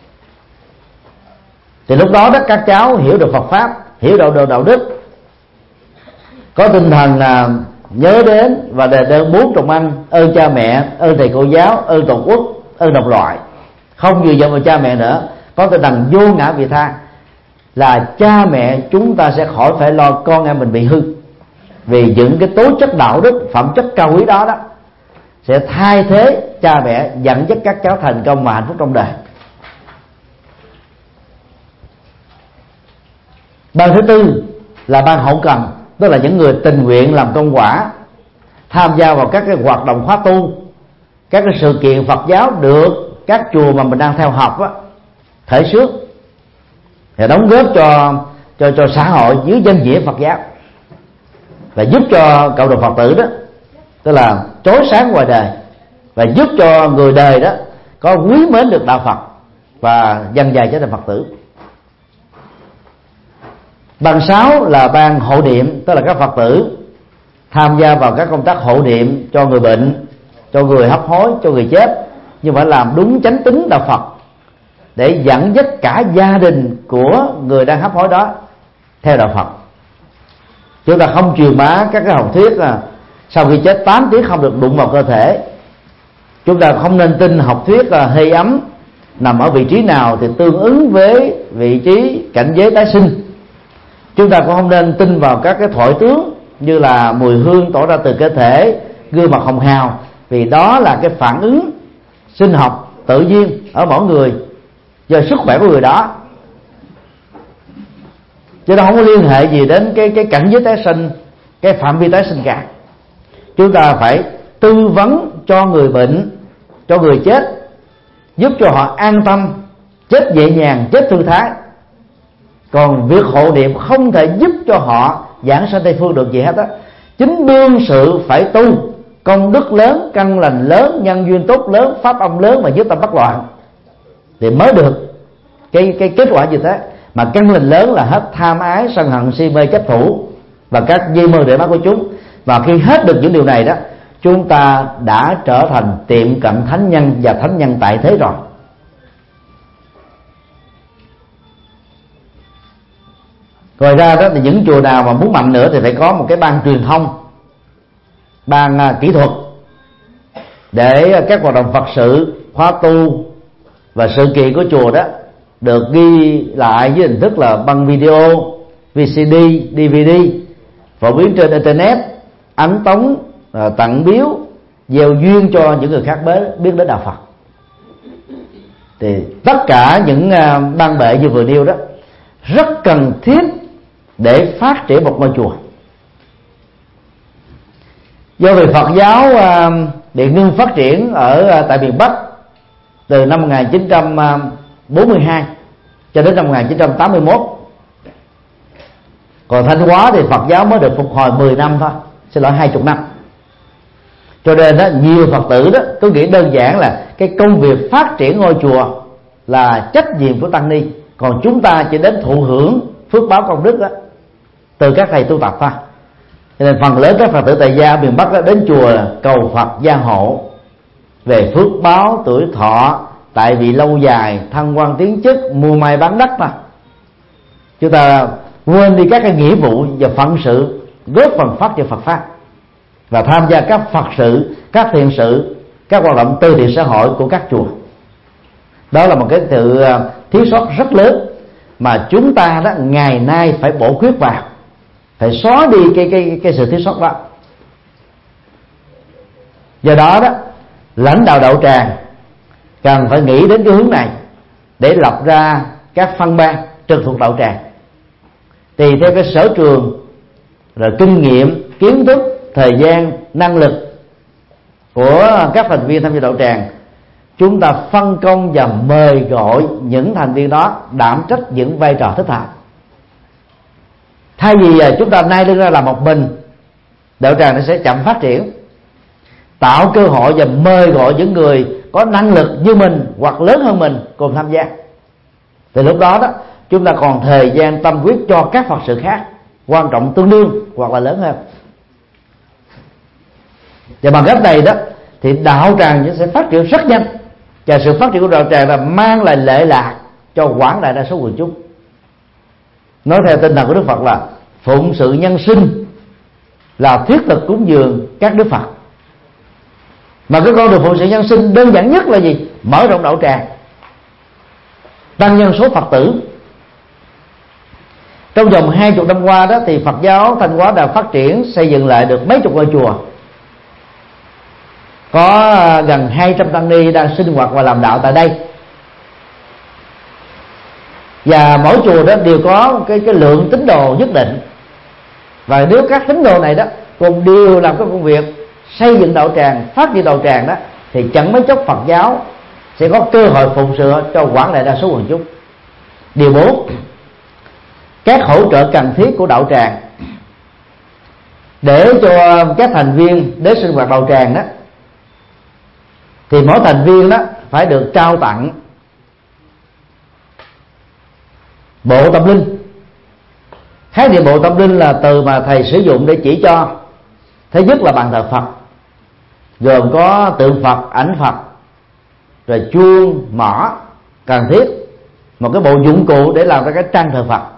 thì lúc đó các cháu hiểu được Phật pháp, hiểu được đạo đức, có tinh thần nhớ đến và đề đơn bốn trọng ăn: ơn cha mẹ, ơn thầy cô giáo, ơn tổ quốc, ơn đồng loại. Không dựa dẫm vào cha mẹ nữa, có tinh thần vô ngã vị tha, là cha mẹ chúng ta sẽ khỏi phải lo con em mình bị hư, vì những cái tố chất đạo đức, phẩm chất cao quý đó sẽ thay thế cha mẹ, dẫn dắt các cháu thành công và hạnh phúc trong đời. Ban thứ tư là ban hậu cần, tức là những người tình nguyện làm công quả, tham gia vào các cái hoạt động khóa tu, các cái sự kiện Phật giáo được các chùa mà mình đang theo học khởi xướng, thì đóng góp cho xã hội dưới danh nghĩa Phật giáo, và giúp cho cộng đồng Phật tử đó, tức là chói sáng ngoài đời, và giúp cho người đời đó có quý mến được đạo Phật và dần dần trở thành Phật tử. Ban 6 là ban hộ niệm, tức là các Phật tử tham gia vào các công tác hộ niệm cho người bệnh, cho người hấp hối, cho người chết, nhưng phải làm đúng chánh tín đạo Phật, để dẫn dắt cả gia đình của người đang hấp hối đó theo đạo Phật. Chúng ta không truyền bá các cái học thuyết là sau khi chết 8 tiếng không được đụng vào cơ thể. Chúng ta không nên tin học thuyết là hơi ấm nằm ở vị trí nào thì tương ứng với vị trí cảnh giới tái sinh. Chúng ta cũng không nên tin vào các cái thoại tướng như là mùi hương tỏa ra từ cơ thể, gương mặt hồng hào, vì đó là cái phản ứng sinh học tự nhiên ở mỗi người do sức khỏe của người đó. chứ nó không có liên hệ gì đến cái cảnh giới tái sinh, cái phạm vi tái sinh cả. Chúng ta phải tư vấn cho người bệnh, cho người chết, giúp cho họ an tâm, chết nhẹ nhàng, chết thư thái. Còn việc hộ niệm không thể giúp cho họ giảng sanh Tây phương được gì hết á. Chính đương sự phải tu, công đức lớn, căn lành lớn, nhân duyên tốt lớn, pháp âm lớn mà giúp tâm bất loạn thì mới được cái kết quả như thế. Mà căn lành lớn là hết tham ái, sân hận, si mê, chấp thủ và các dây mơ để mắt của chúng. Và khi hết được những điều này đó, chúng ta đã trở thành tiệm cận thánh nhân và thánh nhân tại thế rồi. Ngoài ra đó thì những chùa nào mà muốn mạnh nữa thì phải có một cái ban truyền thông, ban kỹ thuật để các hoạt động Phật sự, khóa tu và sự kiện của chùa đó được ghi lại với hình thức là băng video, VCD, DVD, phổ biến trên internet, ấn tống, tặng biếu, gieo duyên cho những người khác biết đến đạo Phật. Thì tất cả những ban bệ như vừa nêu đó rất cần thiết để phát triển một ngôi chùa. Do vì Phật giáo bị ngưng phát triển ở tại miền Bắc từ năm 1942 cho đến năm 1981. Còn Thanh Hóa thì Phật giáo mới được phục hồi 10 năm thôi, 20 năm. Cho nên đó, nhiều Phật tử đó tôi nghĩ đơn giản là cái công việc phát triển ngôi chùa là trách nhiệm của tăng ni, còn chúng ta chỉ đến thụ hưởng phước báo công đức đó từ các thầy tu tập thôi. Cho nên phần lớn các Phật tử tại gia miền Bắc đó, đến chùa cầu Phật gia hộ về phước báo, tuổi thọ, tại vì lâu dài, thăng quan tiến chức, mua may bán đất mà. Chúng ta quên đi các cái nghĩa vụ và phận sự góp phần phát triển Phật pháp và tham gia các Phật sự, các thiện sự, các hoạt động từ thiện xã hội của các chùa. Đó là một cái sự thiếu sót rất lớn mà chúng ta đó ngày nay phải bổ khuyết vào, phải xóa đi cái sự thiếu sót đó. Do đó đó, lãnh đạo đạo tràng cần phải nghĩ đến cái hướng này để lập ra các phân ban trực thuộc đạo tràng, tùy theo cái sở trường, rồi kinh nghiệm, kiến thức, thời gian, năng lực của các thành viên tham gia đạo tràng. Chúng ta phân công và mời gọi những thành viên đó đảm trách những vai trò thích hợp. Thay vì chúng ta nay đứng ra làm một mình, đạo tràng nó sẽ chậm phát triển. Tạo cơ hội và mời gọi những người có năng lực như mình hoặc lớn hơn mình cùng tham gia. Từ lúc đó đó chúng ta còn thời gian tâm huyết cho các Phật sự khác quan trọng tương đương hoặc là lớn hơn. Và bằng cách này đó thì đạo tràng sẽ phát triển rất nhanh, và sự phát triển của đạo tràng là mang lại lệ lạc cho quảng đại đa số quần chúng. Nói theo tinh thần của Đức Phật là phụng sự nhân sinh là thiết thực cúng dường các Đức Phật. Mà cái con đường phụng sự nhân sinh đơn giản nhất là gì? Mở rộng đạo tràng, tăng nhân số Phật tử. Trong vòng 20 năm qua đó thì Phật giáo Thanh Hóa đã phát triển, xây dựng lại được mấy chục ngôi chùa, có gần 200 tăng ni đang sinh hoạt và làm đạo tại đây. Và mỗi chùa đó đều có cái lượng tín đồ nhất định. Và nếu các tín đồ này đó cùng đều làm cái công việc xây dựng đạo tràng, phát triển đạo tràng đó, thì chẳng mấy chốc Phật giáo sẽ có cơ hội phụng sự cho quảng đại đa số quần chúng. Điều 4, các hỗ trợ cần thiết của đạo tràng để cho các thành viên đến sinh hoạt đạo tràng đó, thì mỗi thành viên đó phải được trao tặng bộ tâm linh. Khái niệm bộ tâm linh là từ mà thầy sử dụng để chỉ cho. Thứ nhất là bàn thờ Phật, gồm có tượng Phật, ảnh Phật, rồi chuông, mõ cần thiết, một cái bộ dụng cụ để làm ra cái trang thờ Phật.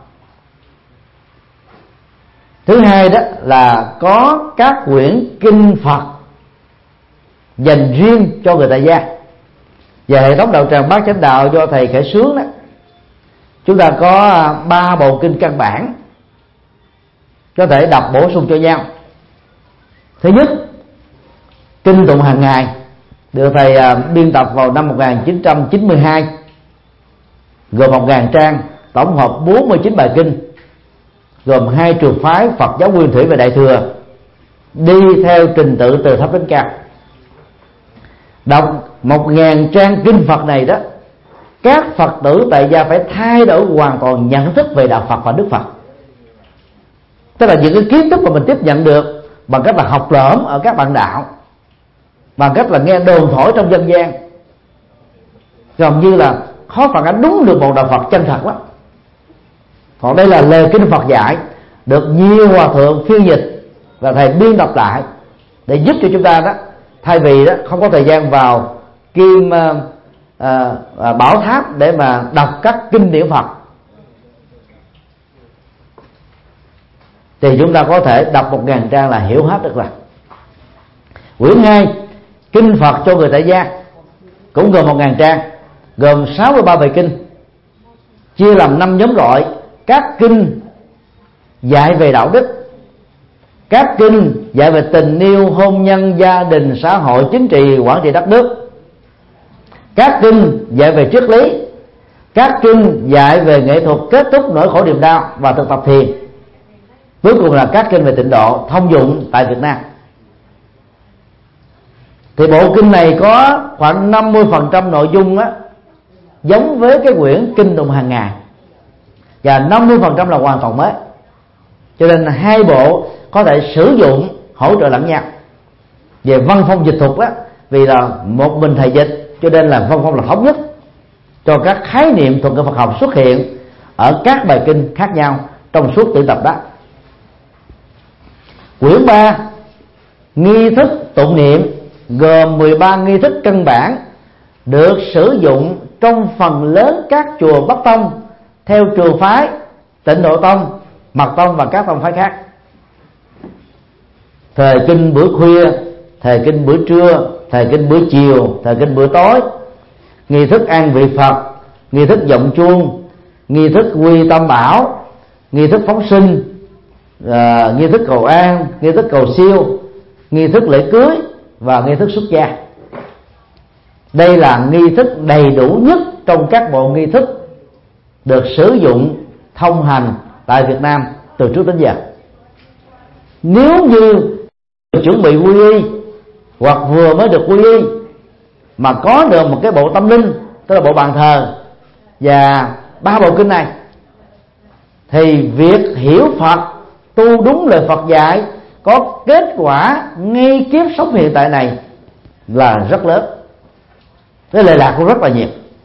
Thứ hai đó là có các quyển kinh Phật dành riêng cho người tại gia. Và hệ thống đạo tràng Bát Chánh Đạo do thầy khởi xướng đó, chúng ta có 3 bộ kinh căn bản có thể đọc bổ sung cho nhau. Thứ nhất, kinh tụng hàng ngày được thầy biên tập vào năm 1992, gồm 1000 trang, tổng hợp 49 bài kinh, gồm 2 trường phái Phật giáo Nguyên Thủy và Đại Thừa, đi theo trình tự từ thấp đến cao. Đọc 1000 trang kinh Phật này đó, các Phật tử tại gia phải thay đổi hoàn toàn nhận thức về đạo Phật và Đức Phật. Tức là những cái kiến thức mà mình tiếp nhận được bằng cách là học lỏm ở các bạn đạo, bằng cách là nghe đồn thổi trong dân gian, gần như là khó phản ánh đúng được một đạo Phật chân thật lắm. Còn đây là lời kinh Phật dạy, được nhiều hòa thượng phiên dịch và thầy biên đọc lại để giúp cho chúng ta đó, thay vì đó không có thời gian vào kim bảo tháp để mà đọc các kinh điển Phật, thì chúng ta có thể đọc 1000 trang là hiểu hết được rồi. Quyển 2 kinh Phật cho người tại gia cũng gồm 1000 trang, gồm 63 bài kinh, chia làm 5 nhóm loại. Các kinh dạy về đạo đức, các kinh dạy về tình yêu, hôn nhân, gia đình, xã hội, chính trị, quản trị đất nước, các kinh dạy về triết lý, các kinh dạy về nghệ thuật kết thúc nỗi khổ niềm đau và thực tập thiền, cuối cùng là các kinh về tịnh độ thông dụng tại Việt Nam. Thì bộ kinh này có khoảng 50% nội dung á, giống với cái quyển kinh tụng hàng ngày, và 50% là hoàn toàn mới. Cho nên 2 bộ có thể sử dụng hỗ trợ lẫn nhau. Về văn phong dịch thuật á, vì là một mình thầy dịch, cho nên là văn phong là thống nhất cho các khái niệm thuật ngữ Phật học xuất hiện ở các bài kinh khác nhau trong suốt tuyển tập đó. Quyển 3 nghi thức tụng niệm gồm 13 nghi thức căn bản, được sử dụng trong phần lớn các chùa Bắc Tông theo trường phái Tịnh Độ Tông, Mật Tông và các tông phái khác. Thời kinh bữa khuya, thời kinh bữa trưa, thời kinh bữa chiều, thời kinh bữa tối, nghi thức an vị Phật, nghi thức vọng chuông, nghi thức quy tâm bảo, nghi thức phóng sinh, nghi thức cầu an, nghi thức cầu siêu, nghi thức lễ cưới và nghi thức xuất gia. Đây là nghi thức đầy đủ nhất trong các bộ nghi thức được sử dụng thông hành tại Việt Nam từ trước đến giờ. Nếu như chuẩn bị quy y hoặc vừa mới được quy y mà có được một cái bộ tâm linh, tức là bộ bàn thờ và 3 bộ kinh này, thì việc hiểu Phật, tu đúng lời Phật dạy, có kết quả ngay kiếp sống hiện tại này là rất lớn. Cái lệ lạc cũng rất là nhiều.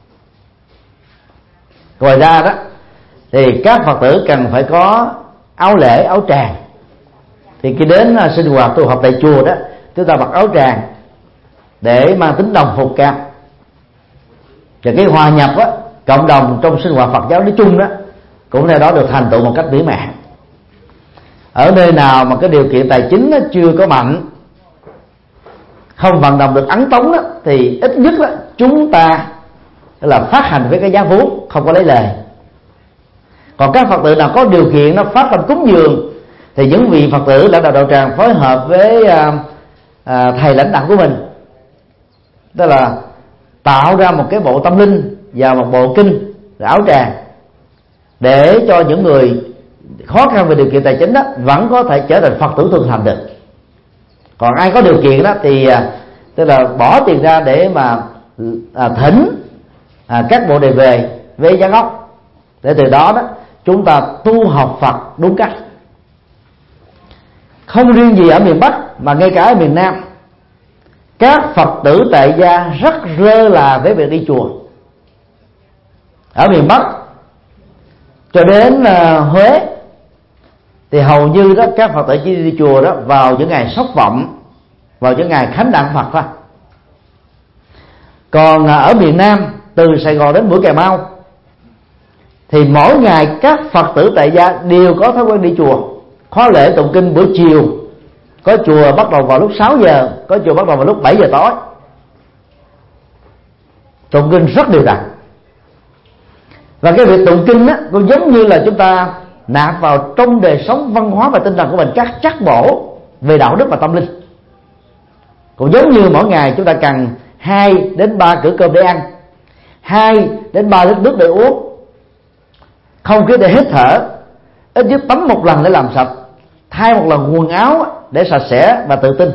Ngoài ra đó thì các Phật tử cần phải có áo lễ, áo tràng. Thì khi đến sinh hoạt tu học tại chùa đó, chúng ta mặc áo tràng để mang tính đồng phục cao. Và cái hòa nhập á, cộng đồng trong sinh hoạt Phật giáo nói chung đó cũng theo đó được thành tựu một cách mỹ mãn. Ở nơi nào mà cái điều kiện tài chính nó chưa có mạnh, không vận động được ấn tống đó, thì ít nhất đó, chúng ta là phát hành với cái giá vốn, không có lấy lời. Còn các Phật tử nào có điều kiện nó phát hành cúng dường, thì những vị Phật tử lãnh đạo đạo tràng phối hợp với thầy lãnh đạo của mình, tức là tạo ra một cái bộ tâm linh và một bộ kinh, áo tràng, để cho những người khó khăn về điều kiện tài chính đó vẫn có thể trở thành Phật tử thường thành được. Còn ai có điều kiện đó thì tức là bỏ tiền ra để mà thỉnh các bộ đề về với giá gốc, để từ đó đó chúng ta tu học Phật đúng cách. Không riêng gì ở miền Bắc mà ngay cả ở miền Nam, các Phật tử tại gia rất rơ là với việc đi chùa. Ở miền Bắc cho đến Huế thì hầu như đó các Phật tử chỉ đi chùa đó vào những ngày sốc vọng, vào những ngày khánh đản Phật thôi. Còn ở miền Nam, từ Sài Gòn đến Mũi Cà Mau, thì mỗi ngày các Phật tử tại gia đều có thói quen đi chùa. Khóa lễ tụng kinh buổi chiều, có chùa bắt đầu vào lúc 6 giờ, có chùa bắt đầu vào lúc 7 giờ tối. Tụng kinh rất đều đặn. Và cái việc tụng kinh á, cũng giống như là chúng ta nạp vào trong đời sống văn hóa và tinh thần của mình các chất bổ về đạo đức và tâm linh. Cũng giống như mỗi ngày chúng ta cần 2 đến 3 cữ cơm để ăn, 2 đến 3 lít nước để uống, không khí để hít thở, ít nhất tắm một lần để làm sạch, thay một lần quần áo để sạch sẽ và tự tin,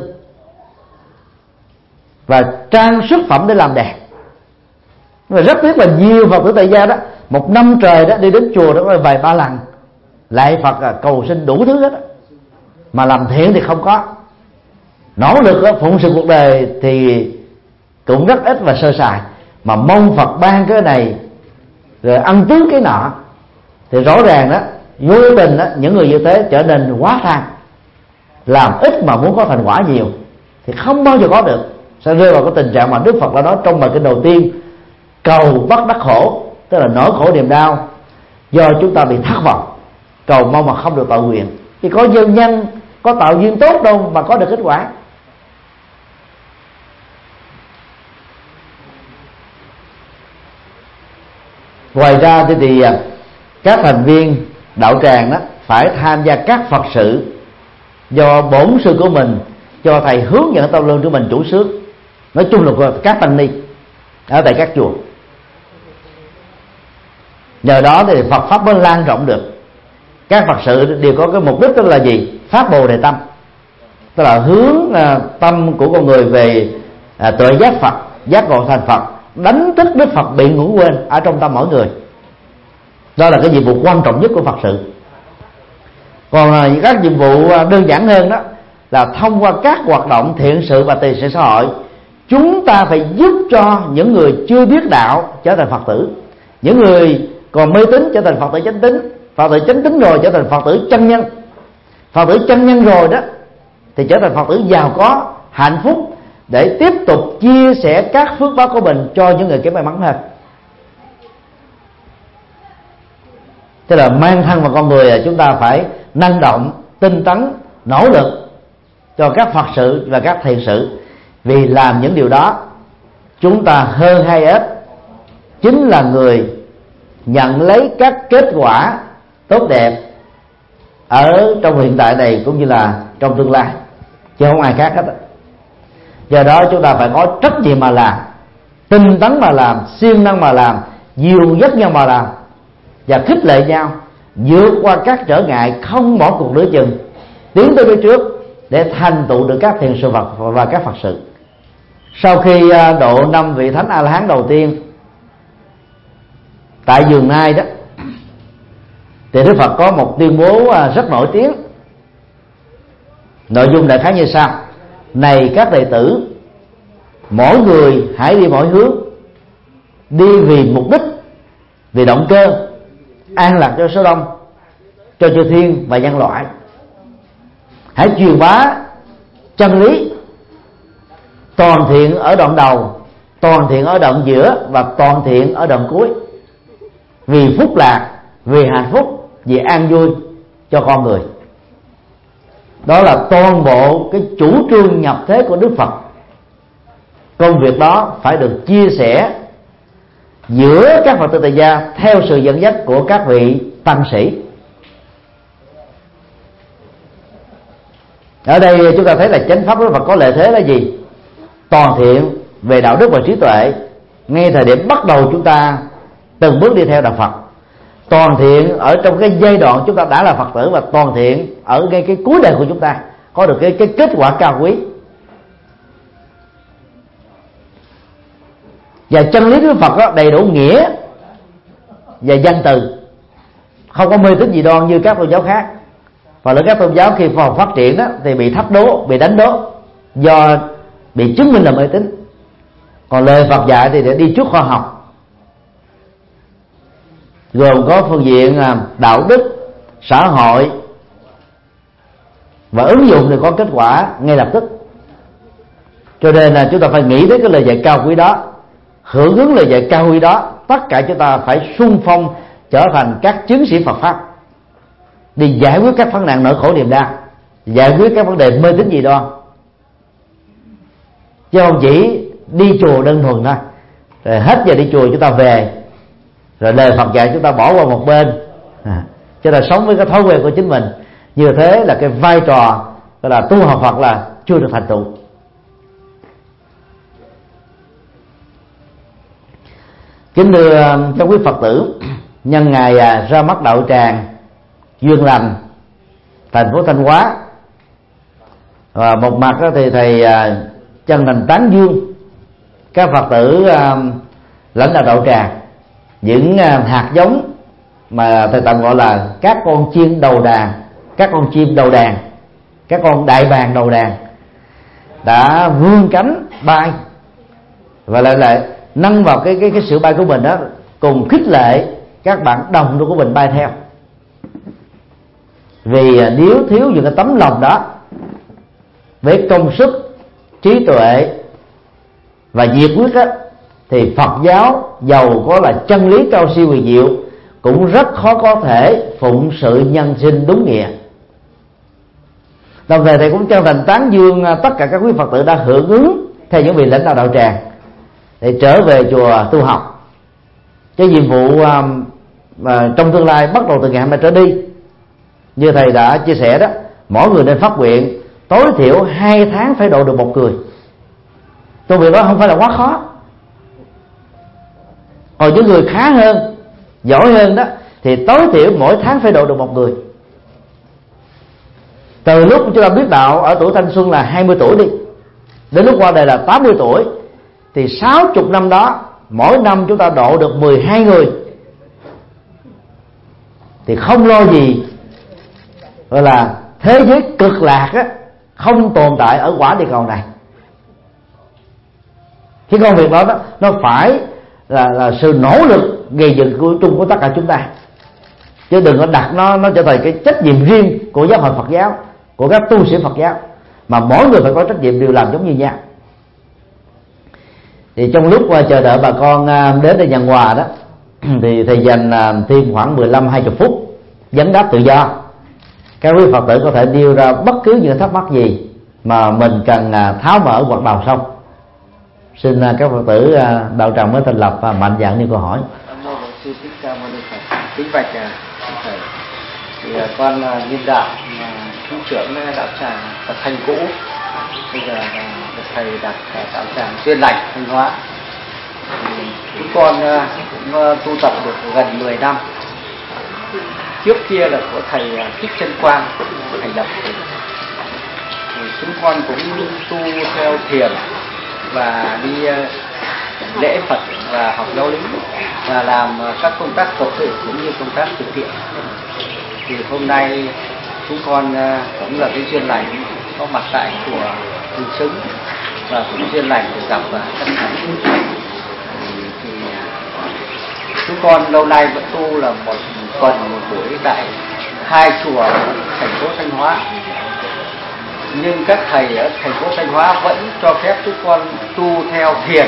và trang sức phẩm để làm đẹp. Mà rất tiếc là nhiều Phật tử tại gia đó, một năm trời đó đi đến chùa đó vài ba lần, lại Phật cầu xin đủ thứ hết đó, mà làm thiện thì không có, nỗ lực phụng sự cuộc đời thì cũng rất ít và sơ sài, mà mong Phật ban cái này rồi ăn tứ cái nọ, thì rõ ràng đó vô tình đó, những người như thế trở nên quá tham, làm ít mà muốn có thành quả nhiều thì không bao giờ có được, sẽ rơi vào cái tình trạng mà Đức Phật đã nói trong bài kinh đầu tiên: cầu bất đắc khổ, tức là nỗi khổ niềm đau do chúng ta bị thất vọng, cầu mong mà không được tội nguyện. Thì có nhân nhân, có tạo duyên tốt đâu mà có được kết quả. Ngoài ra thì các thành viên đạo tràng đó phải tham gia các Phật sự do bổn sư của mình cho thầy hướng dẫn tâm lương của mình chủ xướng, nói chung là các tăng ni ở tại các chùa. Nhờ đó thì Phật pháp mới lan rộng được. Các Phật sự đều có cái mục đích, tức là gì? Phát Bồ Đề tâm, tức là hướng tâm của con người về tuệ giác Phật, giác ngộ thành Phật, đánh thức Đức Phật bị ngủ quên ở trong tâm mỗi người. Đó là cái nhiệm vụ quan trọng nhất của Phật sự. Còn các nhiệm vụ đơn giản hơn đó là thông qua các hoạt động thiện sự và từ sự xã hội, chúng ta phải giúp cho những người chưa biết đạo trở thành Phật tử, những người còn mê tín trở thành Phật tử chánh tín, Phật tử chánh tín rồi trở thành Phật tử chân nhân, Phật tử chân nhân rồi đó thì trở thành Phật tử giàu có, hạnh phúc, để tiếp tục chia sẻ các phước báo của mình cho những người kém may mắn hơn. Tức là mang thân vào con người, chúng ta phải năng động, tinh tấn, nỗ lực cho các Phật sự và các thiện sự. Vì làm những điều đó, chúng ta hơn hay ít chính là người nhận lấy các kết quả tốt đẹp ở trong hiện tại này cũng như là trong tương lai, chứ không ai khác hết. Do đó chúng ta phải có trách nhiệm mà làm, tinh tấn mà làm, siêng năng mà làm, dìu dắt nhau mà làm, và khích lệ nhau vượt qua các trở ngại, không bỏ cuộc nửa chừng, tiến tới phía trước để thành tựu được các thiện sự Phật và các Phật sự. Sau khi độ 5 vị Thánh A La Hán đầu tiên tại vườn Nai đó, thì Đức Phật có một tuyên bố rất nổi tiếng. Nội dung đại khái như sau: này các đệ tử, mỗi người hãy đi mỗi hướng, đi vì mục đích, vì động cơ an lạc cho số đông, cho chư thiên và nhân loại. Hãy truyền bá chân lý toàn thiện ở đoạn đầu, toàn thiện ở đoạn giữa và toàn thiện ở đoạn cuối, vì phúc lạc, vì hạnh phúc, vì an vui cho con người. Đó là toàn bộ cái chủ trương nhập thế của Đức Phật. Công việc đó phải được chia sẻ giữa các Phật tử tại gia theo sự dẫn dắt của các vị tăng sĩ. Ở đây chúng ta thấy là chánh pháp của Đức Phật có lợi thế là gì? Toàn thiện về đạo đức và trí tuệ ngay thời điểm bắt đầu chúng ta từng bước đi theo đạo Phật, toàn thiện ở trong cái giai đoạn chúng ta đã là Phật tử, và toàn thiện ở ngay cái cuối đời của chúng ta có được cái kết quả cao quý. Và chân lý của Phật đó đầy đủ nghĩa và văn từ, không có mê tín dị đoan như các tôn giáo khác. Và các tôn giáo khi phát triển đó thì bị thách đố, bị đánh đố do bị chứng minh là mê tín. Còn lời Phật dạy thì để đi trước khoa học, gồm có phương diện đạo đức, xã hội, và ứng dụng thì có kết quả ngay lập tức. Cho nên là chúng ta phải nghĩ đến cái lời dạy cao quý đó, hưởng ứng lời dạy cao quý đó. Tất cả chúng ta phải xung phong trở thành các chứng sĩ Phật pháp, đi giải quyết các vấn nạn nỗi khổ niềm đau, giải quyết các vấn đề mê tín dị đoan, chứ không chỉ đi chùa đơn thuần thôi, rồi hết giờ đi chùa chúng ta về, rồi lời Phật dạy chúng ta bỏ qua một bên, cho ta sống với cái thói quen của chính mình. Như thế là cái vai trò gọi là tu học Phật là chưa được thành tựu. Kính thưa các quý Phật tử, nhân ngày ra mắt đạo tràng Duyên Lành, thành phố Thanh Hóa. Và một mặt thì thầy chân thành tán dương các Phật tử lãnh đạo đạo tràng, những hạt giống mà thầy tạm gọi là các con chim đầu đàn, các con chim đầu đàn, các con đại bàng đầu đàn đã vươn cánh bay và lại nâng vào cái sự bay của mình đó, cùng khích lệ các bạn đồng đội của mình bay theo. Vì nếu thiếu những cái tấm lòng đó với công sức, trí tuệ và nhiệt huyết á, thì Phật giáo giàu có là chân lý cao siêu huyền diệu cũng rất khó có thể phụng sự nhân sinh đúng nghĩa. Đồng thời thầy cũng chân thành tán dương tất cả các quý Phật tử đã hưởng ứng theo những vị lãnh đạo đạo tràng để trở về chùa tu học. Cái nhiệm vụ trong tương lai bắt đầu từ ngày hôm nay trở đi, như thầy đã chia sẻ đó, mỗi người nên phát nguyện tối thiểu 2 tháng phải độ được một người. Công việc đó không phải là quá khó. Còn những người khá hơn, giỏi hơn đó thì tối thiểu mỗi tháng phải độ được một người. Từ lúc chúng ta biết đạo ở tuổi thanh xuân là 20 tuổi đi, đến lúc qua đời là 80 tuổi, thì 60 năm đó mỗi năm chúng ta độ được 12 người, thì không lo gì gọi là thế giới cực lạc á, không tồn tại ở quả địa cầu này. Cái công việc đó nó phải là sự nỗ lực gây dựng của chung của tất cả chúng ta, chứ đừng có đặt nó trở thành cái trách nhiệm riêng của giáo hội Phật giáo, của các tu sĩ Phật giáo, mà mỗi người phải có trách nhiệm đều làm giống như nhau. Thì trong lúc chờ đợi bà con đến để nhận quà đó, thì thầy dành thêm khoảng 15-20 phút vấn đáp tự do. Các quý Phật tử có thể nêu ra bất cứ những thắc mắc gì mà mình cần tháo mở hoặc đào sâu. Xin các Phật tử đạo tràng mới thành lập mạnh dạn nêu câu hỏi. Kính bạch thầy, thì con Nghiêm Đạo, thủ trưởng đạo tràng Phật Thanh cũ, bây giờ được thầy đặt đạo tràng Duyên Lành Thanh Hóa. Chúng con cũng tu tập được gần 10 năm. Trước kia là của thầy Thích Chân Quang thành lập, thì chúng con cũng tu theo thiền và đi lễ Phật và học giáo lý và làm các công tác cầu tự cũng như công tác từ thiện. Thì hôm nay chúng con cũng là cái duyên lành có mặt tại chùa Hương Xứng và cũng duyên lành được gặp các thầy. Thì chúng con lâu nay vẫn tu là một buổi tại 2 chùa thành phố Thanh Hóa, nhưng các thầy ở thành phố Thanh Hóa vẫn cho phép chúng con tu theo thiền,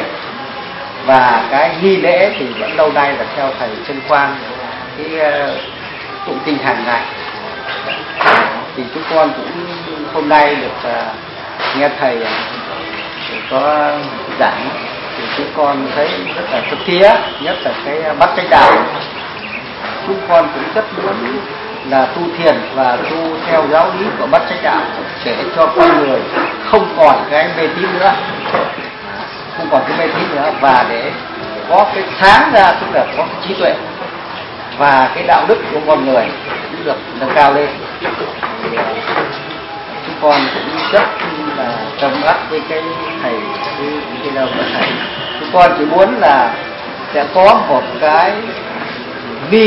và cái nghi lễ thì vẫn lâu nay là theo thầy Chân Quang, cái tụng kinh hàng ngày. Thì chúng con cũng hôm nay được nghe thầy có giảng, thì chúng con thấy rất là thực tiễn, nhất là cái bát chánh đạo. Chúng con cũng rất muốn là tu thiền và tu theo giáo lý của bát chánh đạo để cho con người không còn cái mê tín nữa, không còn cái mê tín nữa, và để có cái sáng ra, tức là có cái trí tuệ và cái đạo đức của con người cũng được nâng cao lên. Thì chúng con cũng rất là tâm đắc với cái thầy, cái đâu của thầy. Chúng con chỉ muốn là sẽ có một cái nghi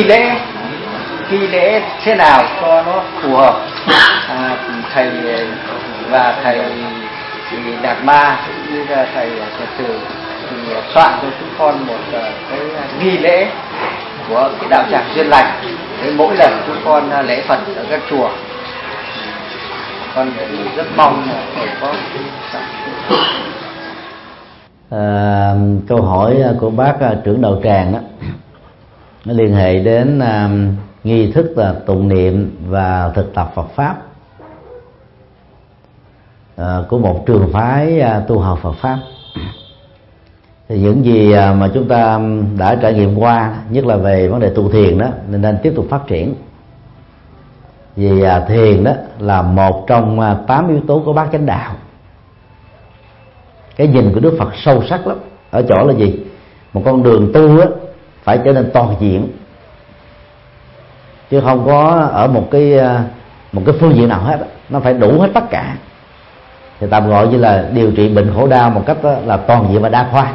lễ thế nào cho nó phù hợp. Thầy và thầy thì Đạt Ma cũng như là thầy Phật tử thì soạn cho chúng con một cái nghi lễ của cái đạo tràng Duyên Lành để mỗi lần chúng con lễ Phật ở các chùa. Con rất mong là có câu hỏi của bác trưởng đạo tràng đó, nó liên hệ đến nghi thức là tụng niệm và thực tập Phật pháp của một trường phái tu học Phật pháp. Thì những gì mà chúng ta đã trải nghiệm qua, nhất là về vấn đề tu thiền đó, nên tiếp tục phát triển. Vì thiền đó là một trong 8 yếu tố của bát chánh đạo. Cái nhìn của Đức Phật sâu sắc lắm ở chỗ là gì? Một con đường tu á phải trở nên toàn diện. chứ không có ở một cái phương diện nào hết. Nó phải đủ hết tất cả, thì tạm gọi như là điều trị bệnh khổ đau một cách là toàn diện và đa khoa.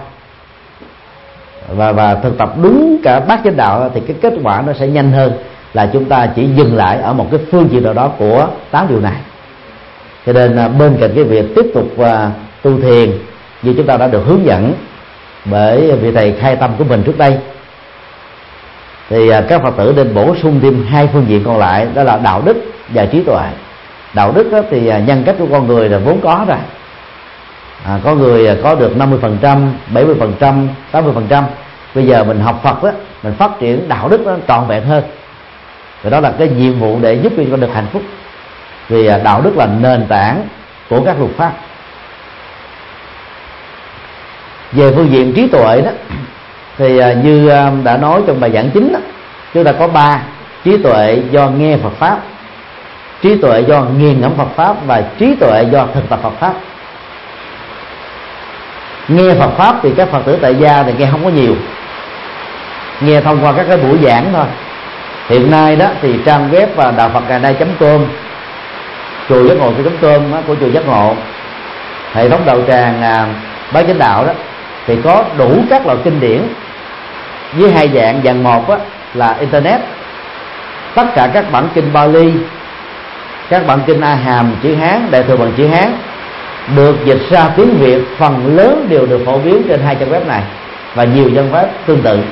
Và thực tập đúng cả bát chánh đạo thì cái kết quả nó sẽ nhanh hơn là chúng ta chỉ dừng lại ở một cái phương diện nào đó của 8 điều này. Cho nên bên cạnh cái việc tiếp tục tu thiền như chúng ta đã được hướng dẫn bởi vị thầy khai tâm của mình trước đây, thì các Phật tử nên bổ sung thêm 2 phương diện còn lại, đó là đạo đức và trí tuệ. Đạo đức đó thì nhân cách của con người là vốn có rồi. Có người có được 50%, 70%, 80%. Bây giờ mình học Phật đó, mình phát triển đạo đức nó trọn vẹn hơn. Và đó là cái nhiệm vụ để giúp cho con được hạnh phúc. Vì đạo đức là nền tảng của các luật pháp. Về phương diện trí tuệ đó, thì như đã nói trong bài giảng chính đó, chúng ta có 3: trí tuệ do nghe Phật pháp, trí tuệ do nghiền ngẫm Phật pháp, và trí tuệ do thực tập Phật pháp. Nghe Phật pháp thì các Phật tử tại gia thì nghe không có nhiều, nghe thông qua các cái buổi giảng thôi. Hiện nay đó thì trang web và đạo Phật ngày nay.com, chùa giác ngộ.com của chùa giác ngộ, hệ thống đạo tràng bát chánh đạo đó, thì có đủ các loại kinh điển với 2 dạng. Dạng một đó là internet, tất cả các bản kinh Bali, các bản kinh A Hàm chữ Hán, Đại thừa bằng chữ Hán được dịch ra tiếng Việt, phần lớn đều được phổ biến trên 2 trang web này và nhiều trang web tương tự.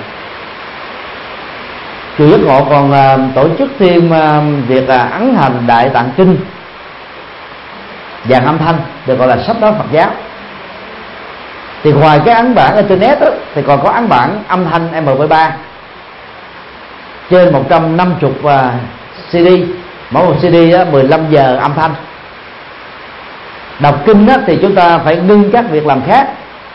Chùa Giác Ngộ còn tổ chức thêm việc ấn hành Đại Tạng Kinh dạng âm thanh, được gọi là sách nói Phật giáo. Thì ngoài cái ấn bản internet đó, thì còn có ấn bản âm thanh MP3 trên 150 CD, mỗi một CD đó 15 giờ âm thanh. Đọc kinh đó, thì chúng ta phải ngưng các việc làm khác,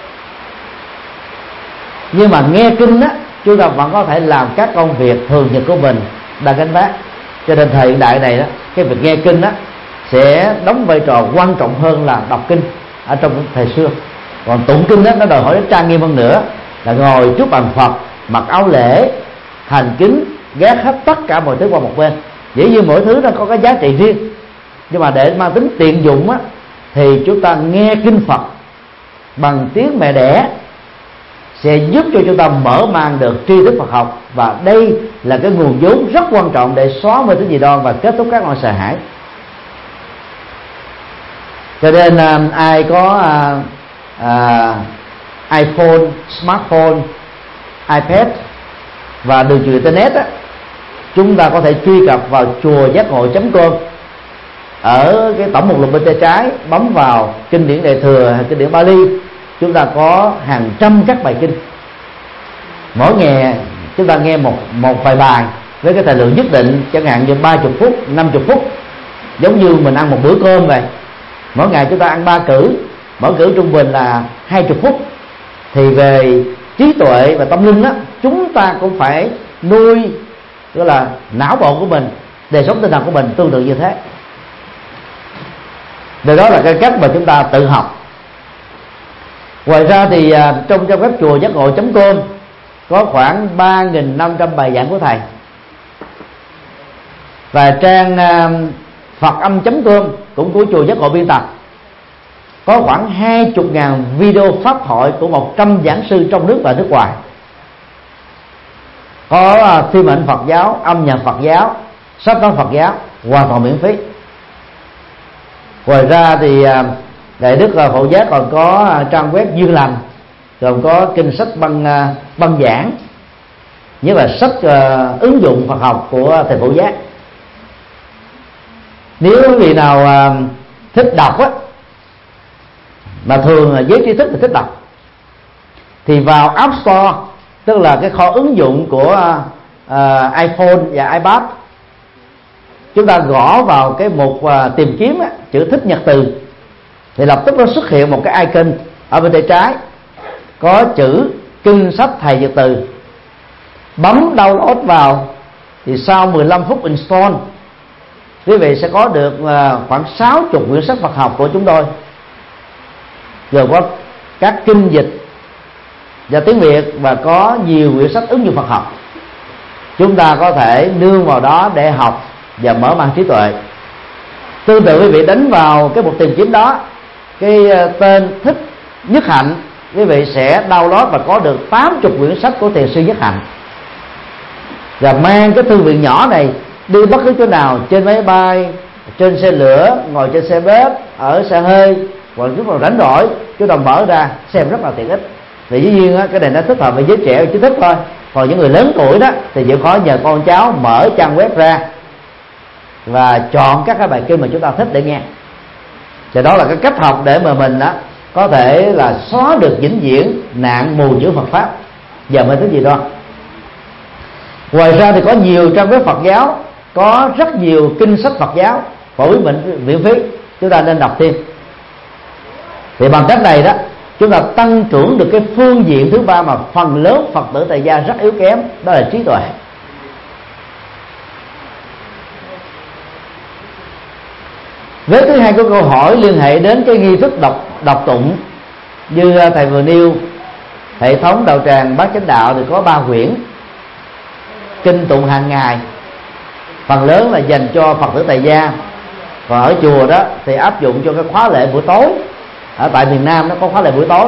nhưng mà nghe kinh đó, chúng ta vẫn có thể làm các công việc thường nhật của mình đang gánh vác. Cho nên thời hiện đại này đó, cái việc nghe kinh đó sẽ đóng vai trò quan trọng hơn là đọc kinh ở trong thời xưa. Còn tụng kinh đó, nó đòi hỏi trang nghiêm hơn nữa, là ngồi trước bàn Phật, mặc áo lễ, thành kính, gác hết tất cả mọi thứ qua một bên. Dĩ nhiên mỗi thứ nó có cái giá trị riêng, nhưng mà để mang tính tiện dụng á, thì chúng ta nghe kinh Phật bằng tiếng mẹ đẻ sẽ giúp cho chúng ta mở mang được tri thức Phật học, và đây là cái nguồn vốn rất quan trọng để xóa mê tín dị đoan và kết thúc các nỗi sợ hãi. Cho nên ai có iPhone, smartphone, iPad và đường truyền internet á, chúng ta có thể truy cập vào chùa giác ngộ.com. Ở cái tổng mục lục bên tay trái bấm vào kinh điển Đại thừa hay kinh điển Bali, chúng ta có hàng trăm các bài kinh. Mỗi ngày chúng ta nghe một vài bài với cái thời lượng nhất định, chẳng hạn như 30 phút, 50 phút, giống như mình ăn một bữa cơm vậy. Mỗi ngày chúng ta ăn 3 cữ, mỗi cữ trung bình là 20 phút. Thì về trí tuệ và tâm linh đó, chúng ta cũng phải nuôi gọi là não bộ của mình, đời sống tinh thần của mình tương tự như thế. Điều đó là cái cách mà chúng ta tự học. Ngoài ra thì trong trang web chùa giác ngộ.com có khoảng 3.500 bài giảng của thầy, và trang Phật âm.com cũng của chùa giác ngộ biên tập có khoảng 20.000 video pháp thoại của 100 giảng sư trong nước và nước ngoài. Có phim ảnh Phật giáo, âm nhạc Phật giáo, sách nói Phật giáo hoàn toàn miễn phí. Ngoài ra thì Đại Đức Phổ Giác còn có trang web Duyên Lành, còn có kinh sách băng giảng, như là sách ứng dụng Phật học của thầy Phổ Giác. Nếu quý vị nào thích đọc á, mà thường giới trí thức thì thích đọc, thì vào App Store, tức là cái kho ứng dụng của iPhone và iPad, chúng ta gõ vào cái mục tìm kiếm á, chữ thích nhật từ, thì lập tức nó xuất hiện một cái icon ở bên tay trái có chữ kinh sách thầy nhật từ. Bấm download vào thì sau 15 phút install, quý vị sẽ có được khoảng 60 quyển sách Phật học của chúng tôi, gồm có các kinh dịch và tiếng Việt, và có nhiều quyển sách ứng dụng Phật học. chúng ta có thể nương vào đó để học và mở mang trí tuệ. Tương tự quý vị đánh vào cái mục tìm kiếm đó cái tên Thích Nhất Hạnh, quý vị sẽ download và có được 80 quyển sách của thiền sư Nhất Hạnh, và mang cái thư viện nhỏ này đi bất cứ chỗ nào, trên máy bay, trên xe lửa, ngồi trên xe bếp, ở xe hơi, hoặc lúc nào rảnh rỗi chúng ta mở ra xem rất là tiện ích. Vì dĩ nhiên cái này nó thích hợp với giới trẻ trí thức thôi, còn những người lớn tuổi đó thì chịu khó nhờ con cháu mở trang web ra và chọn các cái bài kinh mà chúng ta thích để nghe. Thì đó là cái cách học để mà mình có thể là xóa được vĩnh viễn nạn mù chữ Phật pháp và mê tín gì đó. Ngoài ra thì có nhiều trang web Phật giáo, có rất nhiều kinh sách Phật giáo phổ biến miễn phí, chúng ta nên đọc thêm. Thì bằng cách này đó chúng ta tăng trưởng được cái phương diện thứ ba mà phần lớn Phật tử tại gia rất yếu kém, đó là trí tuệ. Vế thứ hai của câu hỏi liên hệ đến cái nghi thức đọc tụng, như thầy vừa nêu, hệ thống đạo tràng Bát Chánh Đạo thì có 3 quyển kinh tụng hàng ngày, phần lớn là dành cho Phật tử tại gia. Còn ở chùa đó thì áp dụng cho cái khóa lễ buổi tối. Ở tại miền Nam nó có khóa lễ buổi tối.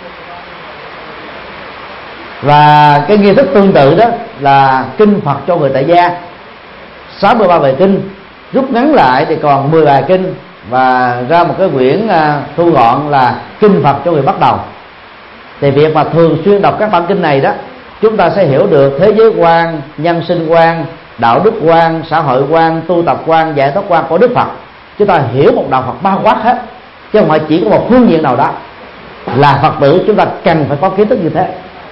Và cái nghi thức tương tự đó là kinh Phật cho người tại gia, 63 bài kinh rút ngắn lại thì còn 10 bài kinh, và ra một cái quyển thu gọn là kinh Phật cho người bắt đầu. Thì việc mà thường xuyên đọc các bản kinh này đó, chúng ta sẽ hiểu được thế giới quan, nhân sinh quan, đạo đức quan, xã hội quan, tu tập quan, giải thoát quan của Đức Phật. Chúng ta hiểu một đạo Phật bao quát hết, chứ không phải chỉ có một phương diện nào đó. Là Phật tử chúng ta cần phải có kiến thức như thế.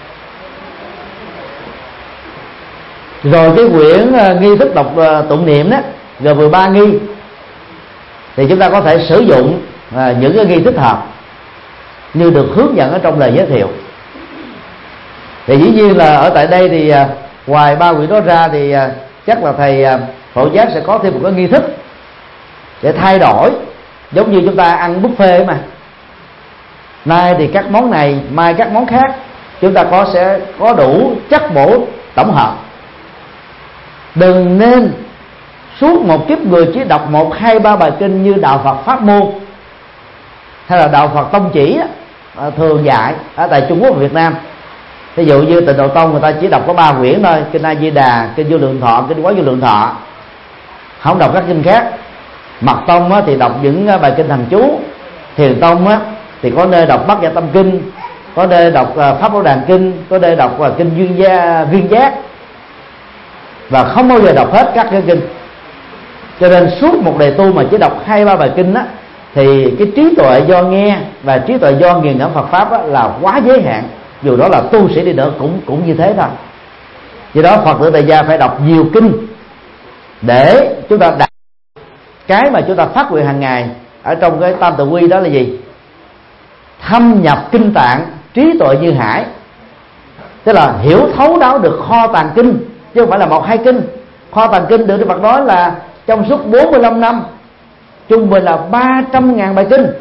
Rồi cái quyển nghi thức đọc tụng niệm đó, gồm 13 nghi, thì chúng ta có thể sử dụng những cái nghi thích hợp như được hướng dẫn ở trong lời giới thiệu. Thì dĩ nhiên là ở tại đây thì ngoài 3 quyển đó ra thì chắc là thầy Phổ Giác sẽ có thêm một cái nghi thức để thay đổi, giống như chúng ta ăn buffet mà. Nay thì các món này, mai các món khác, chúng ta sẽ có đủ chất bổ tổng hợp. Đừng nên suốt một kiếp người chỉ đọc 1, 2, 3 bài kinh như đạo Phật pháp môn hay là đạo Phật tông chỉ thường dạy ở tại Trung Quốc và Việt Nam. Ví dụ như Tịnh Độ Tông người ta chỉ đọc có 3 quyển thôi, kinh A Di Đà, kinh Vô Lượng Thọ, kinh Quán Vô Lượng Thọ, không đọc các kinh khác. Mật Tông thì đọc những bài kinh thần chú. Thiền Tông thì có nơi đọc Bát Nhã Tâm Kinh, có nơi đọc Pháp Bảo Đàn Kinh, có nơi đọc kinh Duyên Giác, và không bao giờ đọc hết các cái kinh. Cho nên suốt một đời tu mà chỉ đọc 2, 3 bài kinh thì cái trí tuệ do nghe và trí tuệ do nghiền ngẫm Phật pháp là quá giới hạn. Dù đó là tu sĩ đi nữa cũng như thế thôi. Do đó Phật tử tại gia phải đọc nhiều kinh để chúng ta đạt cái mà chúng ta phát nguyện hàng ngày ở trong cái tam tự quy, đó là gì? Thâm nhập kinh tạng, trí tuệ như hải. Tức là hiểu thấu đáo được kho tàng kinh, chứ không phải là 1, 2 kinh. Kho tàng kinh được Đức Phật nói là trong suốt 45 năm trung bình là 300.000 bài kinh.